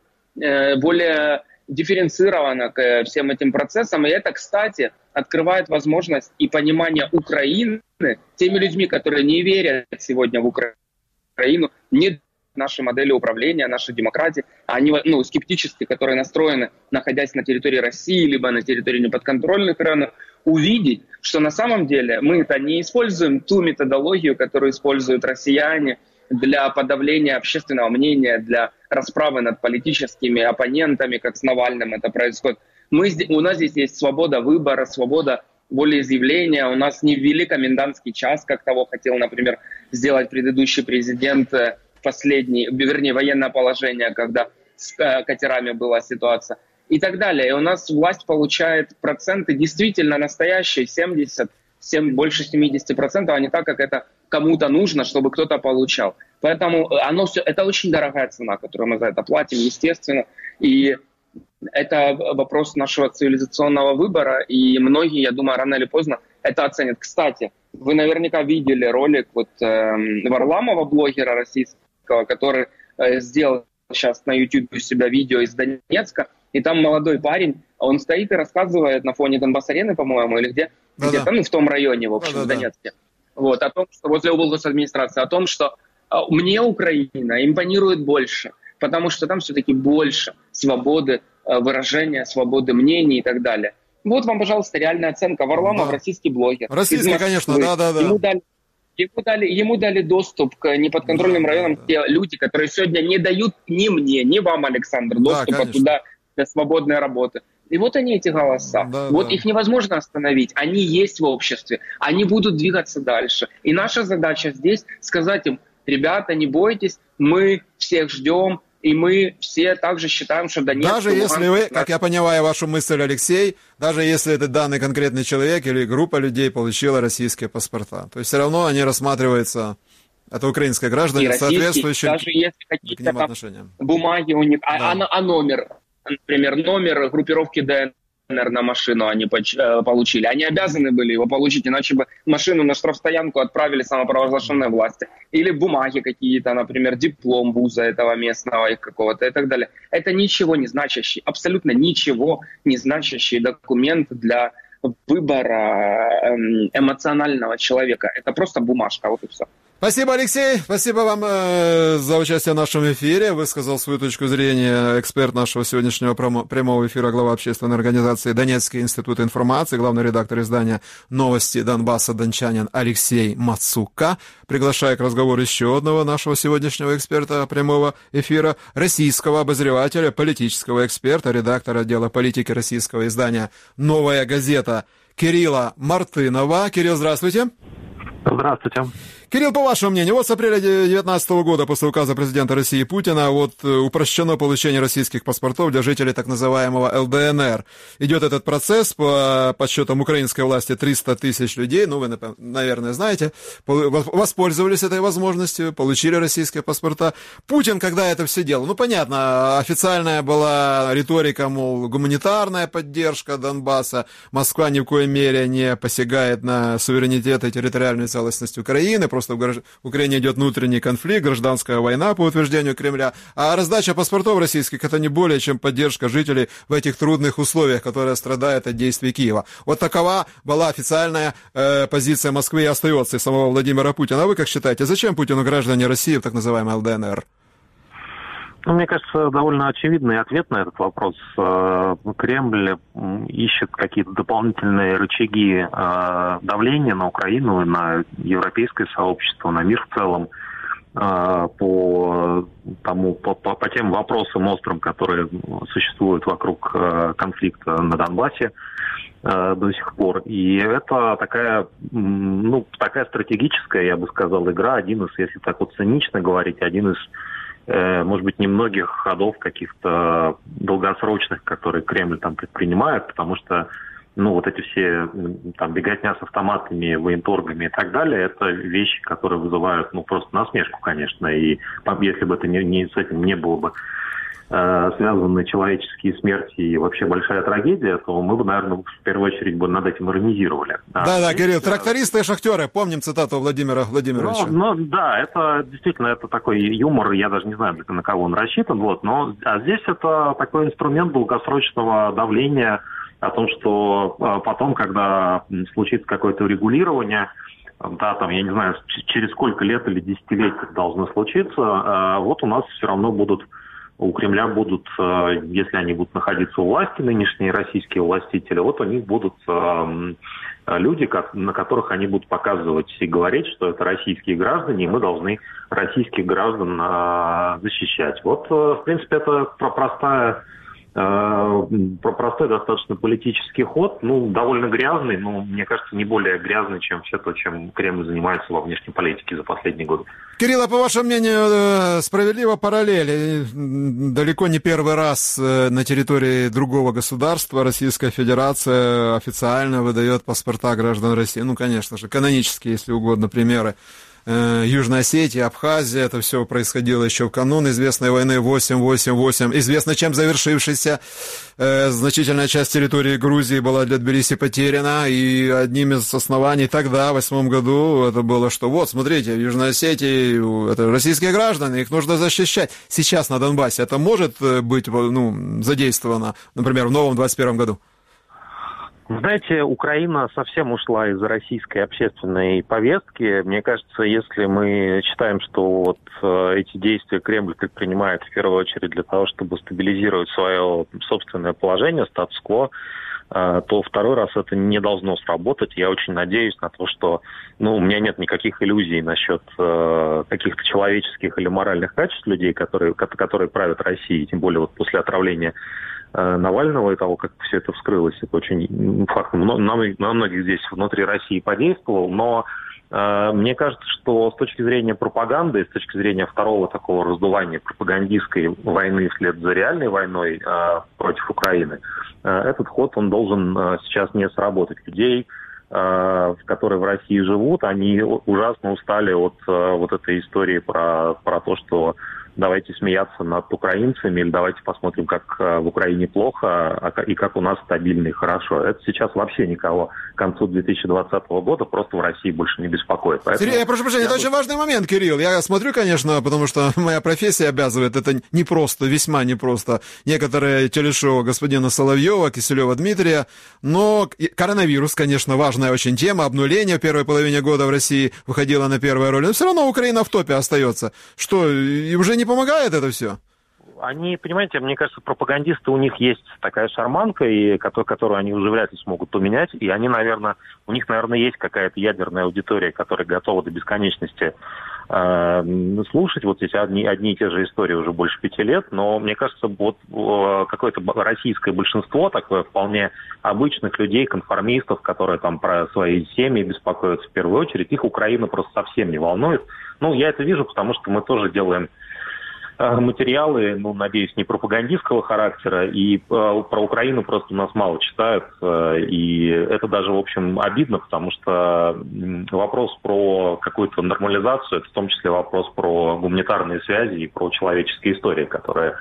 дифференцированно к всем этим процессам. И это, кстати, открывает возможность и понимание Украины теми людьми, которые не верят сегодня в Украину, не нашей модели управления, нашей демократии, они скептически, которые настроены, находясь на территории России, либо на территории неподконтрольных районов, увидеть, что на самом деле мы-то не используем ту методологию, которую используют россияне для подавления общественного мнения, для расправы над политическими оппонентами, как с Навальным это происходит. У нас здесь есть свобода выбора, свобода волеизъявления. У нас не ввели комендантский час, как того хотел, например, сделать предыдущий президент, военное положение, когда с катерами была ситуация, и так далее. И у нас власть получает проценты действительно настоящие, больше 70%, а не так, как это кому-то нужно, чтобы кто-то получал. Поэтому это очень дорогая цена, которую мы за это платим, естественно. И это вопрос нашего цивилизационного выбора, и многие, я думаю, рано или поздно это оценят. Кстати, вы наверняка видели ролик Варламова, блогера российского, который сделал сейчас на YouTube у себя видео из Донецка, и там молодой парень, он стоит и рассказывает на фоне Донбасс-арены, по-моему, или где-то, в том районе, в общем, в Донецке, о том, что возле облгосадминистрации, о том, что мне Украина импонирует больше, потому что там все-таки больше свободы выражения, свободы мнений и так далее. Вот вам, пожалуйста, реальная оценка. Варламов, российский блогер. Российский, конечно, да. Ему дали доступ к неподконтрольным районам те люди, которые сегодня не дают ни мне, ни вам, Александр, доступа туда для свободной работы. И вот они, эти голоса. Их невозможно остановить. Они есть в обществе. Они будут двигаться дальше. И наша задача здесь сказать им: ребята, не бойтесь, мы всех ждем. И мы все также считаем, что Донецк... Даже если вы, как я понимаю вашу мысль, Алексей, даже если этот данный конкретный человек или группа людей получила российские паспорта, то есть все равно они рассматриваются, это украинские граждане, соответствующие даже если какие-то там отношениям. Бумаги у них, номер, например, номер группировки ДНР на машину они получили. Они обязаны были его получить, иначе бы машину на штрафстоянку отправили самопровозглашенные власти. Или бумаги какие-то, например, диплом вуза этого местного их какого-то и так далее. Это ничего не значащий, абсолютно ничего не значащий документ для выбора эмоционального человека. Это просто бумажка, вот и все. Спасибо, Алексей. Спасибо вам за участие в нашем эфире. Высказал свою точку зрения эксперт нашего сегодняшнего прямого эфира, глава общественной организации Донецкий институт информации, главный редактор издания «Новости Донбасса» дончанин Алексей Мацука. Приглашаю к разговору еще одного нашего сегодняшнего эксперта прямого эфира, российского обозревателя, политического эксперта, редактора отдела политики российского издания «Новая газета» Кирилла Мартынова. Кирилл, здравствуйте. Здравствуйте. Кирилл, по вашему мнению, с апреля 2019 года после указа президента России Путина упрощено получение российских паспортов для жителей так называемого ЛДНР. Идет этот процесс, по подсчетам украинской власти, 300 тысяч людей, вы, наверное, знаете, воспользовались этой возможностью, получили российские паспорта. Путин, когда это все делал, понятно, официальная была риторика, мол, гуманитарная поддержка Донбасса, Москва ни в коей мере не посягает на суверенитет и территориальную целостность Украины, просто в Украине идет внутренний конфликт, гражданская война по утверждению Кремля, а раздача паспортов российских — это не более чем поддержка жителей в этих трудных условиях, которые страдают от действий Киева. Вот такова была официальная позиция Москвы и остается, и самого Владимира Путина. А вы как считаете, зачем Путину граждане России в так называемой ЛДНР? Ну, мне кажется, довольно очевидный ответ на этот вопрос. Кремль ищет какие-то дополнительные рычаги давления на Украину, на европейское сообщество, на мир в целом по тем вопросам острым, которые существуют вокруг конфликта на Донбассе до сих пор. И это такая стратегическая, я бы сказал, игра, один из, если так вот цинично говорить, один из, может быть, немногих ходов каких-то долгосрочных, которые Кремль там предпринимает, потому что вот эти все там беготня с автоматами, военторгами и так далее, это вещи, которые вызывают просто насмешку, конечно. И если бы это с этим не было бы связаны человеческие смерти и вообще большая трагедия, то мы бы, наверное, в первую очередь над этим иронизировали. Да, Кирилл, трактористы и шахтеры, помним цитату Владимира Владимировича. Да, это действительно это такой юмор, я даже не знаю, на кого он рассчитан, а здесь это такой инструмент долгосрочного давления о том, что потом, когда случится какое-то урегулирование, я не знаю, через сколько лет или десятилетий это должно случиться, у нас все равно у Кремля будут, если они будут находиться у власти, нынешние российские властители, у них будут люди, на которых они будут показывать и говорить, что это российские граждане, и мы должны российских граждан защищать. В принципе, это простой достаточно политический ход, довольно грязный, но, мне кажется, не более грязный, чем все то, чем Кремль занимается во внешней политике за последние годы. Кирилл, а по вашему мнению, справедлива параллель? Далеко не первый раз на территории другого государства Российская Федерация официально выдает паспорта граждан России. Конечно же, канонические, если угодно, примеры. Южная Осетия, Абхазия, это все происходило еще в канун известной войны 888, известно чем завершившейся. Значительная часть территории Грузии была для Тбилиси потеряна, и одним из оснований тогда, в 2008 году, это было, что смотрите, в Южной Осетии это российские граждане, их нужно защищать. Сейчас на Донбассе это может быть задействовано, например, в новом 2021 году? Знаете, Украина совсем ушла из российской общественной повестки. Мне кажется, если мы считаем, что эти действия Кремль предпринимает в первую очередь для того, чтобы стабилизировать свое собственное положение, статус-кво, то второй раз это не должно сработать. Я очень надеюсь на то, что у меня нет никаких иллюзий насчет каких-то человеческих или моральных качеств людей, которые правят Россией, тем более после отравления Навального и того, как все это вскрылось. Это очень факт на многих здесь внутри России подействовал, но мне кажется, что с точки зрения пропаганды, с точки зрения второго такого раздувания пропагандистской войны вслед за реальной войной против Украины, этот ход, он должен сейчас не сработать. Людей, которые в России живут, они ужасно устали от этой истории про то, что давайте смеяться над украинцами, или давайте посмотрим, как в Украине плохо, и как у нас стабильно и хорошо. Это сейчас вообще никого к концу 2020 года просто в России больше не беспокоит. Поэтому Сергей, я прошу прощения, это очень важный момент, Кирилл. Я смотрю, конечно, потому что моя профессия обязывает, это непросто, весьма непросто. Некоторые телешоу господина Соловьева, Киселева Дмитрия, но коронавирус, конечно, важная очень тема, обнуление в первой половине года в России выходило на первую роль, но все равно Украина в топе остается. Что, и уже не помогает это все? Они, понимаете, мне кажется, пропагандисты, у них есть такая шарманка, которую они уже вряд ли смогут поменять, и у них, наверное, есть какая-то ядерная аудитория, которая готова до бесконечности слушать эти одни и те же истории уже больше 5 лет, но мне кажется, какое-то российское большинство, такое вполне обычных людей, конформистов, которые там про свои семьи беспокоятся в первую очередь, их Украина просто совсем не волнует. Я это вижу, потому что мы тоже делаем материалы, надеюсь, не пропагандистского характера, и про Украину просто у нас мало читают, и это даже, в общем, обидно, потому что вопрос про какую-то нормализацию, это в том числе вопрос про гуманитарные связи и про человеческие истории, которые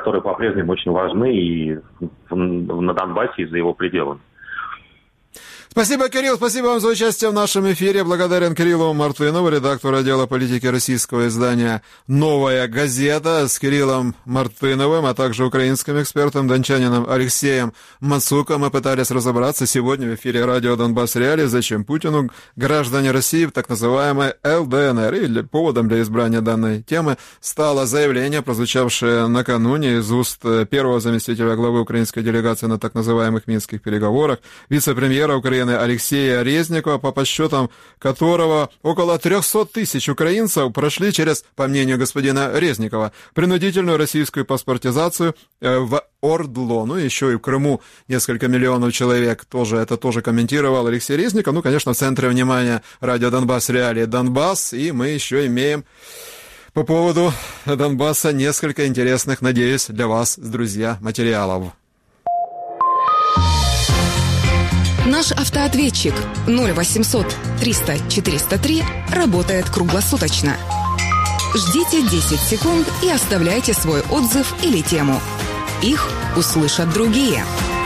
по-прежнему очень важны и на Донбассе и за его пределами. Спасибо, Кирилл, спасибо вам за участие в нашем эфире. Благодарен Кириллу Мартынову, редактору отдела политики российского издания «Новая газета». С Кириллом Мартыновым, а также украинским экспертом, дончанином Алексеем Мацуко мы пытались разобраться сегодня в эфире радио «Донбасс Реалии», зачем Путину граждане России в так называемой ЛДНР. И поводом для избрания данной темы стало заявление, прозвучавшее накануне из уст первого заместителя главы украинской делегации на так называемых минских переговорах, вице-премьера Украины Алексея Резникова, по подсчетам которого около 300 тысяч украинцев прошли через, по мнению господина Резникова, принудительную российскую паспортизацию в ОРДЛО. Ну, еще и в Крыму несколько миллионов человек. Это тоже комментировал Алексей Резников. Ну, конечно, в центре внимания радио «Донбасс Реалии» Донбасс. И мы еще имеем по поводу Донбасса несколько интересных, надеюсь, для вас, друзья, материалов. Наш автоответчик 0800 300 403 работает круглосуточно. Ждите 10 секунд и оставляйте свой отзыв или тему. Их услышат другие.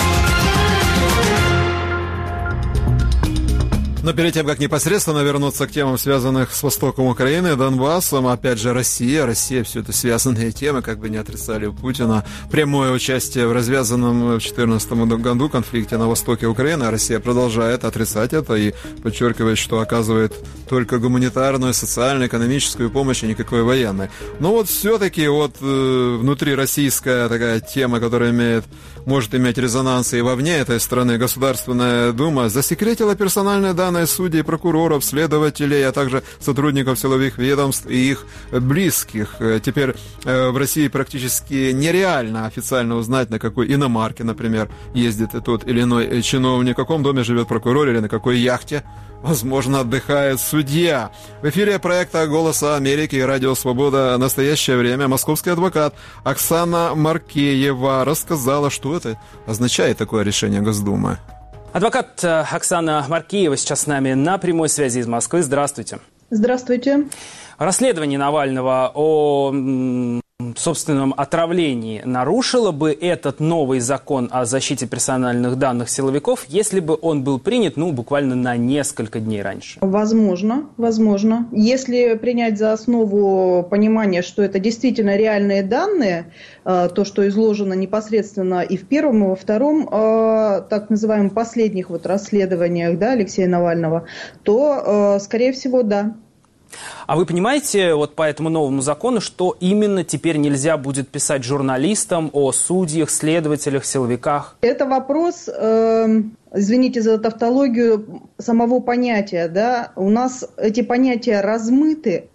Но перед тем, как непосредственно вернуться к темам, связанных с востоком Украины, Донбассом, опять же, Россия, все это связанные темы, как бы не отрицали у Путина. Прямое участие в развязанном в 2014 году конфликте на востоке Украины, а Россия продолжает отрицать это и подчеркивает, что оказывает только гуманитарную, социальную, экономическую помощь, и никакой военной. Но вот все-таки внутри российская такая тема, которая может иметь резонанс и вовне этой страны, Государственная Дума засекретила персональные данные судей, прокуроров, следователей, а также сотрудников силовых ведомств и их близких. Теперь в России практически нереально официально узнать, на какой иномарке, например, ездит тот или иной чиновник, в каком доме живет прокурор или на какой яхте, возможно, отдыхает судья. В эфире проекта «Голоса Америки» и «Радио Свобода. Настоящее время» московский адвокат Оксана Маркеева рассказала, что это означает, такое решение Госдумы. Адвокат Оксана Маркеева сейчас с нами на прямой связи из Москвы. Здравствуйте. Здравствуйте. Расследование Навального о собственном отравлении нарушило бы этот новый закон о защите персональных данных силовиков, если бы он был принят, буквально на несколько дней раньше? Возможно. Если принять за основу понимание, что это действительно реальные данные, то, что изложено непосредственно и в первом, и во втором, так называемых последних расследованиях, Алексея Навального, то, скорее всего, да. А вы понимаете, по этому новому закону, что именно теперь нельзя будет писать журналистам о судьях, следователях, силовиках? Это вопрос, извините за тавтологию, самого понятия. У нас эти понятия размыты.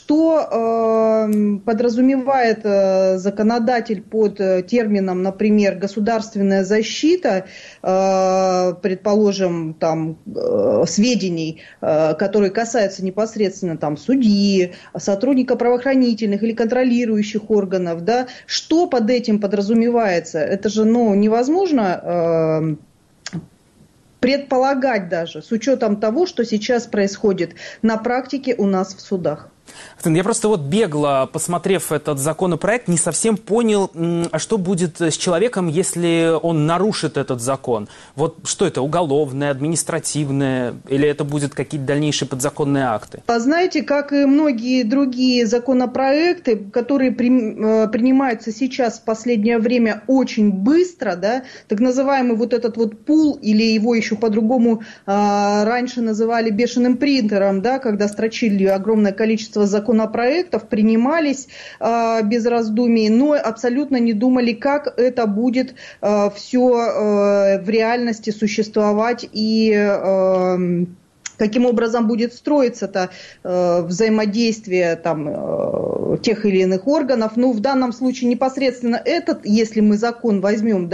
Что подразумевает законодатель под термином, например, государственная защита, предположим, сведений, которые касаются непосредственно судьи, сотрудника правоохранительных или контролирующих органов, что под этим подразумевается? Это же невозможно предполагать даже, с учетом того, что сейчас происходит на практике у нас в судах. Я просто бегло, посмотрев этот законопроект, не совсем понял, а что будет с человеком, если он нарушит этот закон. Что это, уголовное, административное, или это будут какие-то дальнейшие подзаконные акты? Знаете, как и многие другие законопроекты, которые принимаются сейчас в последнее время очень быстро, так называемый этот пул, или его еще по-другому раньше называли бешеным принтером, когда строчили огромное количество законопроектов, принимались без раздумий, но абсолютно не думали, как это будет все в реальности существовать и каким образом будет строиться взаимодействие тех или иных органов. В данном случае непосредственно если мы закон возьмем,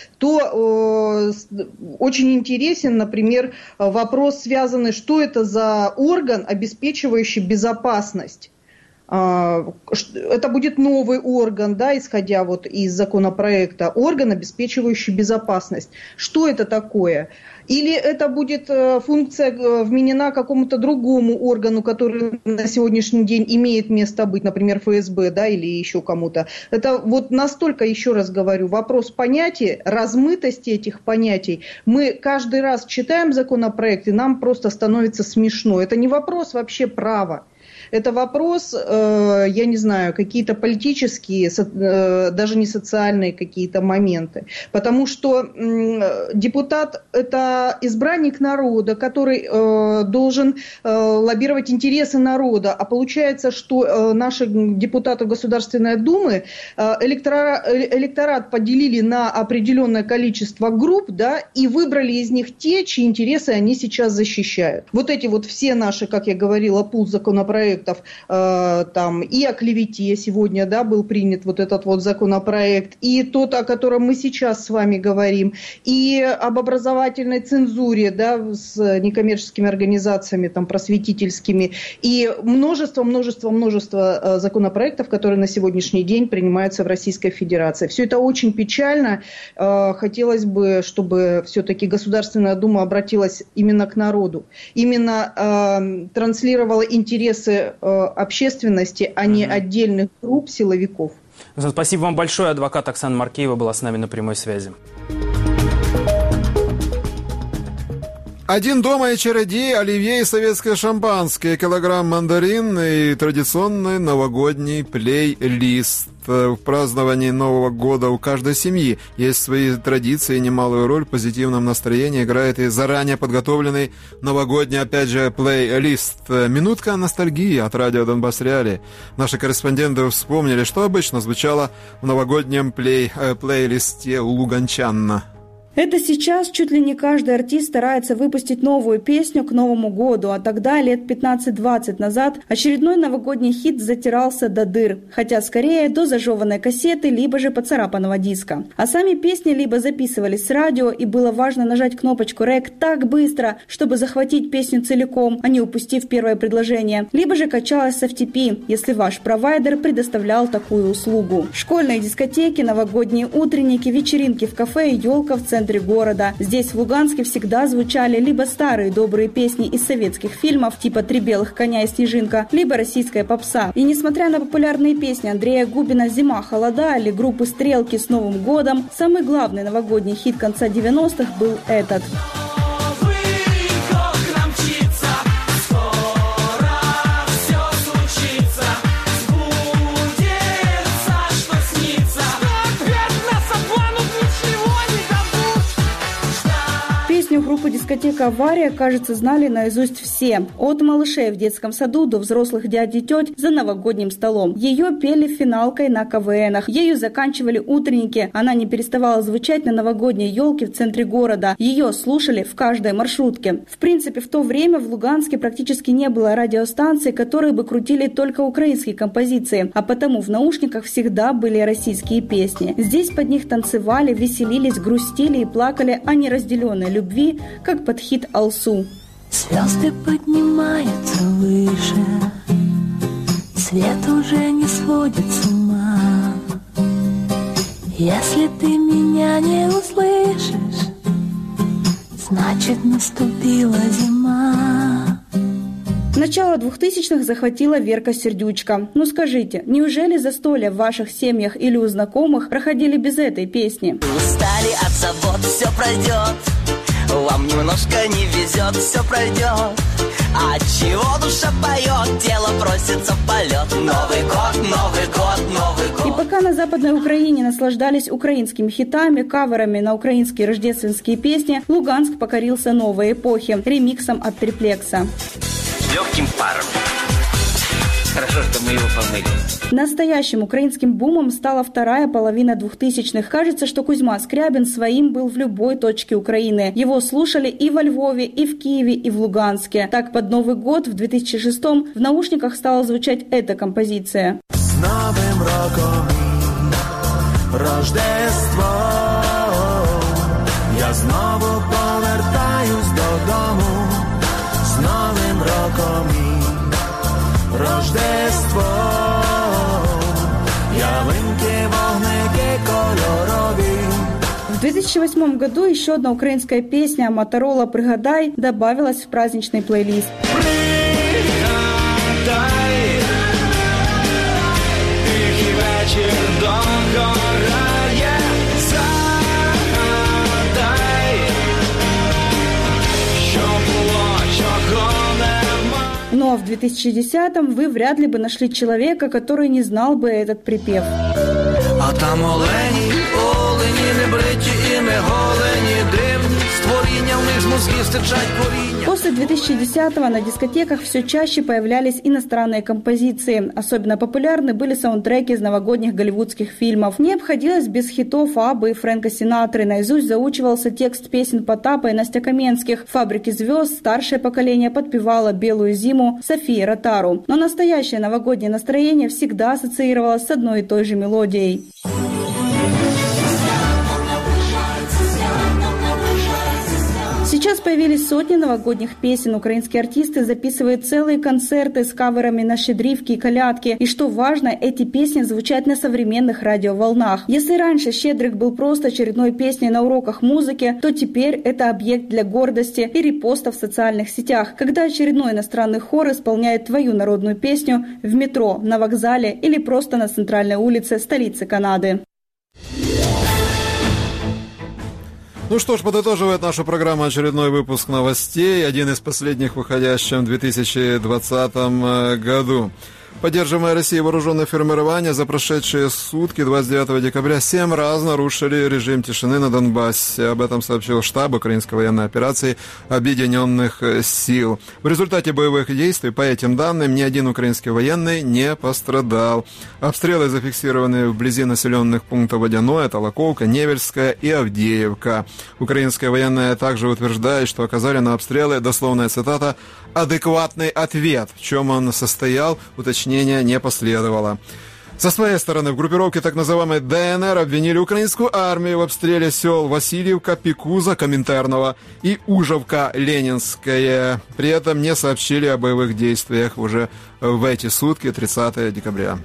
то очень интересен, например, вопрос, связанный, что это за орган, обеспечивающий безопасность Это будет новый орган, да, исходя вот из законопроекта, орган, обеспечивающий безопасность. Что это такое? Или это будет функция вменена какому-то другому органу, который на сегодняшний день имеет место быть, например, ФСБ, да, или еще кому-то. Это вот настолько, еще раз говорю, вопрос понятий, размытости этих понятий. Мы каждый раз читаем законопроект, и нам просто становится смешно. Это не вопрос вообще права. Это вопрос, я не знаю, какие-то политические, даже не социальные какие-то моменты. Потому что депутат – это избранник народа, который должен лоббировать интересы народа. А получается, что наши депутаты Государственной Думы электорат поделили на определенное количество групп, да, и выбрали из них те, чьи интересы они сейчас защищают. Вот эти вот все наши, как я говорила, пул законопроектов, там, и о клевете сегодня, да, был принят вот этот вот законопроект, и тот, о котором мы сейчас с вами говорим, и об образовательной цензуре, да, с некоммерческими организациями, там, просветительскими, и множество законопроектов, которые на сегодняшний день принимаются в Российской Федерации. Все это очень печально. Хотелось бы, чтобы все-таки Государственная Дума обратилась именно к народу, именно транслировала интересы общественности, а не отдельных групп силовиков. Спасибо вам большое. Адвокат Оксана Маркеева была с нами на прямой связи. Один дома и чародей, оливье и советское шампанское, килограмм мандарин и традиционный новогодний плейлист. В праздновании Нового года у каждой семьи есть свои традиции, немалую роль в позитивном настроении играет и заранее подготовленный новогодний, опять же, плейлист. Минутка ностальгии от радио Донбасс Реалии. Наши корреспонденты вспомнили, что обычно звучало в новогоднем плейлисте у луганчан. Это сейчас чуть ли не каждый артист старается выпустить новую песню к Новому году, а тогда, лет 15-20 назад, очередной новогодний хит затирался до дыр, хотя скорее до зажеванной кассеты, либо же поцарапанного диска. А сами песни либо записывались с радио, и было важно нажать кнопочку «Рек» так быстро, чтобы захватить песню целиком, а не упустив первое предложение, либо же качалась с FTP, если ваш провайдер предоставлял такую услугу. Школьные дискотеки, новогодние утренники, вечеринки в кафе и елка в центре города. Здесь, в Луганске, всегда звучали либо старые добрые песни из советских фильмов, типа «Три белых коня» и «Снежинка», либо российская попса. И несмотря на популярные песни Андрея Губина «Зима, холода» или группы «Стрелки» с Новым годом, самый главный новогодний хит конца 90-х был этот. Группу «Дискотека Авария», кажется, знали наизусть все. От малышей в детском саду до взрослых дядь и теть за новогодним столом. Ее пели финалкой на КВНах. Ею заканчивали утренники. Она не переставала звучать на новогодней елке в центре города. Ее слушали в каждой маршрутке. В принципе, в то время в Луганске практически не было радиостанций, которые бы крутили только украинские композиции. А потому в наушниках всегда были российские песни. Здесь под них танцевали, веселились, грустили и плакали о неразделенной любви, как под хит «Алсу». Звезды поднимаются выше, свет уже не сводит с ума. Если ты меня не услышишь, значит наступила зима. Начало 2000-х захватила Верка Сердючка. Ну скажите, неужели застолья в ваших семьях или у знакомых проходили без этой песни? Устали от забот, все пройдет. Вам немножко не везет, все пройдет. А чего душа поет, тело просится в полет. Новый год, Новый год, Новый год. И пока на Западной Украине наслаждались украинскими хитами, каверами на украинские рождественские песни, Луганск покорился новой эпохе, ремиксом от Триплекса. Легким паром. Хорошо, что мы его помыли. Настоящим украинским бумом стала вторая половина 2000-х. Кажется, что Кузьма Скрябин своим был в любой точке Украины. Его слушали и во Львове, и в Киеве, и в Луганске. Так, под Новый год в 2006-м в наушниках стала звучать эта композиция. С Новым роком і Рождество, я знову повертаюсь додому. З Новим роком і Рождество. В 2008 году еще одна украинская песня «Моторола, пригадай» добавилась в праздничный плейлист. Ну а в 2010-м вы вряд ли бы нашли человека, который не знал бы этот припев. А там олені, не бриті і не голені, дивні створіння, в них з мозгів стирчать коріння. После 2010-го на дискотеках все чаще появлялись иностранные композиции. Особенно популярны были саундтреки из новогодних голливудских фильмов. Не обходилось без хитов Аббы и Фрэнка Синатры. Наизусть заучивался текст песен Потапа и Настя Каменских. «Фабрики звезд» старшее поколение подпевало «Белую зиму» Софии Ротару. Но настоящее новогоднее настроение всегда ассоциировалось с одной и той же мелодией. Сейчас появились сотни новогодних песен. Украинские артисты записывают целые концерты с каверами на щедрівки и колядки. И что важно, эти песни звучат на современных радиоволнах. Если раньше «Щедрик» был просто очередной песней на уроках музыки, то теперь это объект для гордости и репоста в социальных сетях, когда очередной иностранный хор исполняет твою народную песню в метро, на вокзале или просто на центральной улице столицы Канады. Ну что ж, подытоживает нашу программу очередной выпуск новостей, один из последних выходящих в 2020 году. Поддерживаемое Россией вооруженное формирование за прошедшие сутки 29 декабря 7 раз нарушили режим тишины на Донбассе. Об этом сообщил штаб украинской военной операции Объединенных сил. В результате боевых действий, по этим данным, ни один украинский военный не пострадал. Обстрелы зафиксированы вблизи населенных пунктов Водяное, Толоковка, Невельская и Авдеевка. Украинская военная также утверждает, что оказали на обстрелы, дословная цитата, «адекватный ответ». В чем он состоял, уточнения не последовало. Со своей стороны, в группировке так называемой ДНР обвинили украинскую армию в обстреле сел Васильевка, Пикуза, Коминтерного и Ужовка, Ленинская. При этом не сообщили о боевых действиях уже в эти сутки, 30 декабря.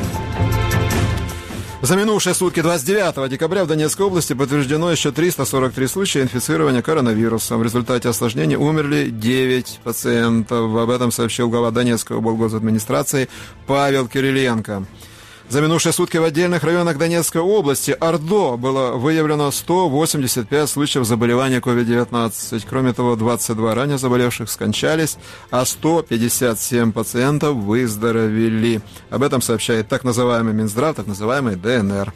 За минувшие сутки 29 декабря в Донецкой области подтверждено еще 343 случая инфицирования коронавирусом. В результате осложнений умерли 9 пациентов. Об этом сообщил глава Донецкой облгосадминистрации Павел Кириленко. За минувшие сутки в отдельных районах Донецкой области ОРДО было выявлено 185 случаев заболевания COVID-19. Кроме того, 22 ранее заболевших скончались, а 157 пациентов выздоровели. Об этом сообщает так называемый Минздрав, так называемый ДНР.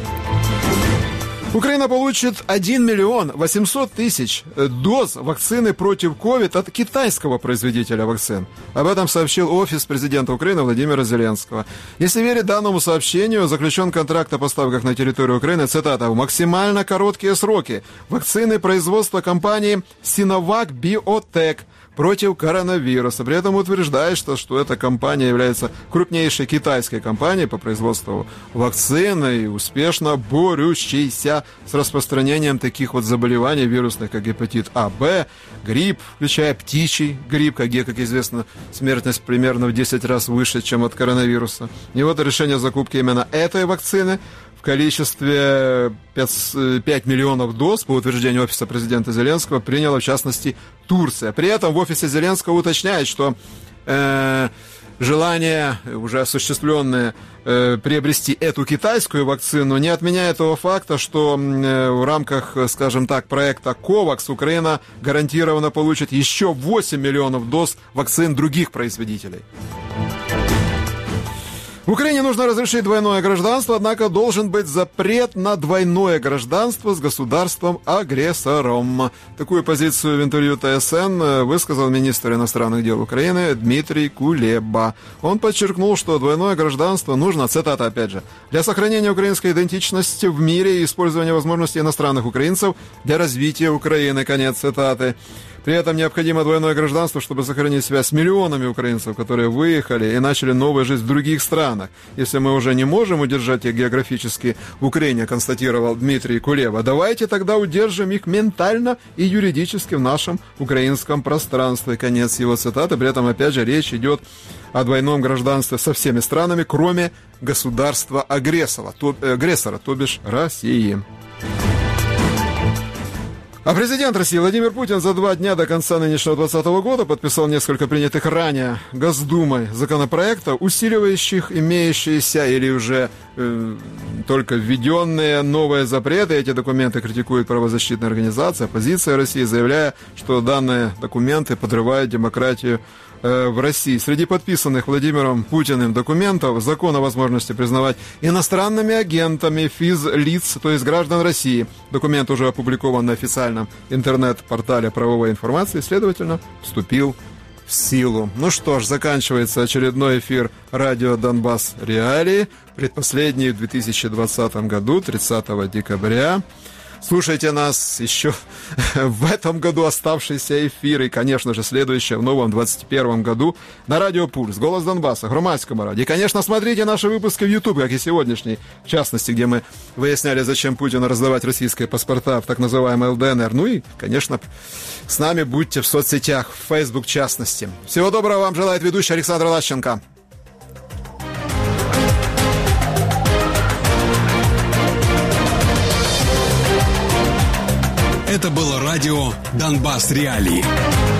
Украина получит 1 миллион 800 тысяч доз вакцины против COVID от китайского производителя вакцин. Об этом сообщил офис президента Украины Владимира Зеленского. Если верить данному сообщению, заключен контракт о поставках на территорию Украины, цитата, «в максимально короткие сроки вакцины производства компании Sinovac Biotech против коронавируса». При этом утверждает, что эта компания является крупнейшей китайской компанией по производству вакцин и успешно борющейся с распространением таких вот заболеваний вирусных, как гепатит А, Б, грипп, включая птичий грипп, где, как известно, смертность примерно в 10 раз выше, чем от коронавируса. И вот решение закупки именно этой вакцины в количестве 5 миллионов доз, по утверждению офиса президента Зеленского, приняла, в частности, Турция. При этом в офисе Зеленского уточняет, что желание, уже осуществленное, приобрести эту китайскую вакцину, не отменяет того факта, что в рамках, скажем так, проекта COVAX Украина гарантированно получит еще 8 миллионов доз вакцин других производителей. В Украине нужно разрешить двойное гражданство, однако должен быть запрет на двойное гражданство с государством-агрессором. Такую позицию в интервью ТСН высказал министр иностранных дел Украины Дмитрий Кулеба. Он подчеркнул, что двойное гражданство нужно, цитата опять же, для сохранения украинской идентичности в мире и использования возможностей иностранных украинцев для развития Украины. Конец цитаты. При этом необходимо двойное гражданство, чтобы сохранить связь с миллионами украинцев, которые выехали и начали новую жизнь в других странах. Если мы уже не можем удержать их географически в Украине, констатировал Дмитрий Кулеба, давайте тогда удержим их ментально и юридически в нашем украинском пространстве. Конец его цитаты. При этом, опять же, речь идет о двойном гражданстве со всеми странами, кроме государства-агрессора, то бишь России. А президент России Владимир Путин за 2 дня до конца нынешнего 2020 года подписал несколько принятых ранее Госдумой законопроектов, усиливающих имеющиеся или уже только введенные новые запреты. Эти документы критикует правозащитная организация «Оппозиция России», заявляя, что данные документы подрывают демократию в России. Среди подписанных Владимиром Путиным документов закон о возможности признавать иностранными агентами физлиц, то есть граждан России. Документ уже опубликован на официальном интернет-портале правовой информации, следовательно, вступил в силу. Ну что ж, заканчивается очередной эфир радио «Донбасс Реалии», предпоследний в 2020 году, 30 декабря. Слушайте нас еще в этом году оставшиеся эфиры и, конечно же, следующее в новом 2021 году на Радио Пульс, Голос Донбасса, Громадском радио. И, конечно, смотрите наши выпуски в YouTube, как и сегодняшний, в частности, где мы выясняли, зачем Путину раздавать российские паспорта в так называемой ЛДНР. Ну и, конечно, с нами будьте в соцсетях, в Facebook в частности. Всего доброго вам желает ведущий Александр Лащенко. Это было радио «Донбасс Реалии».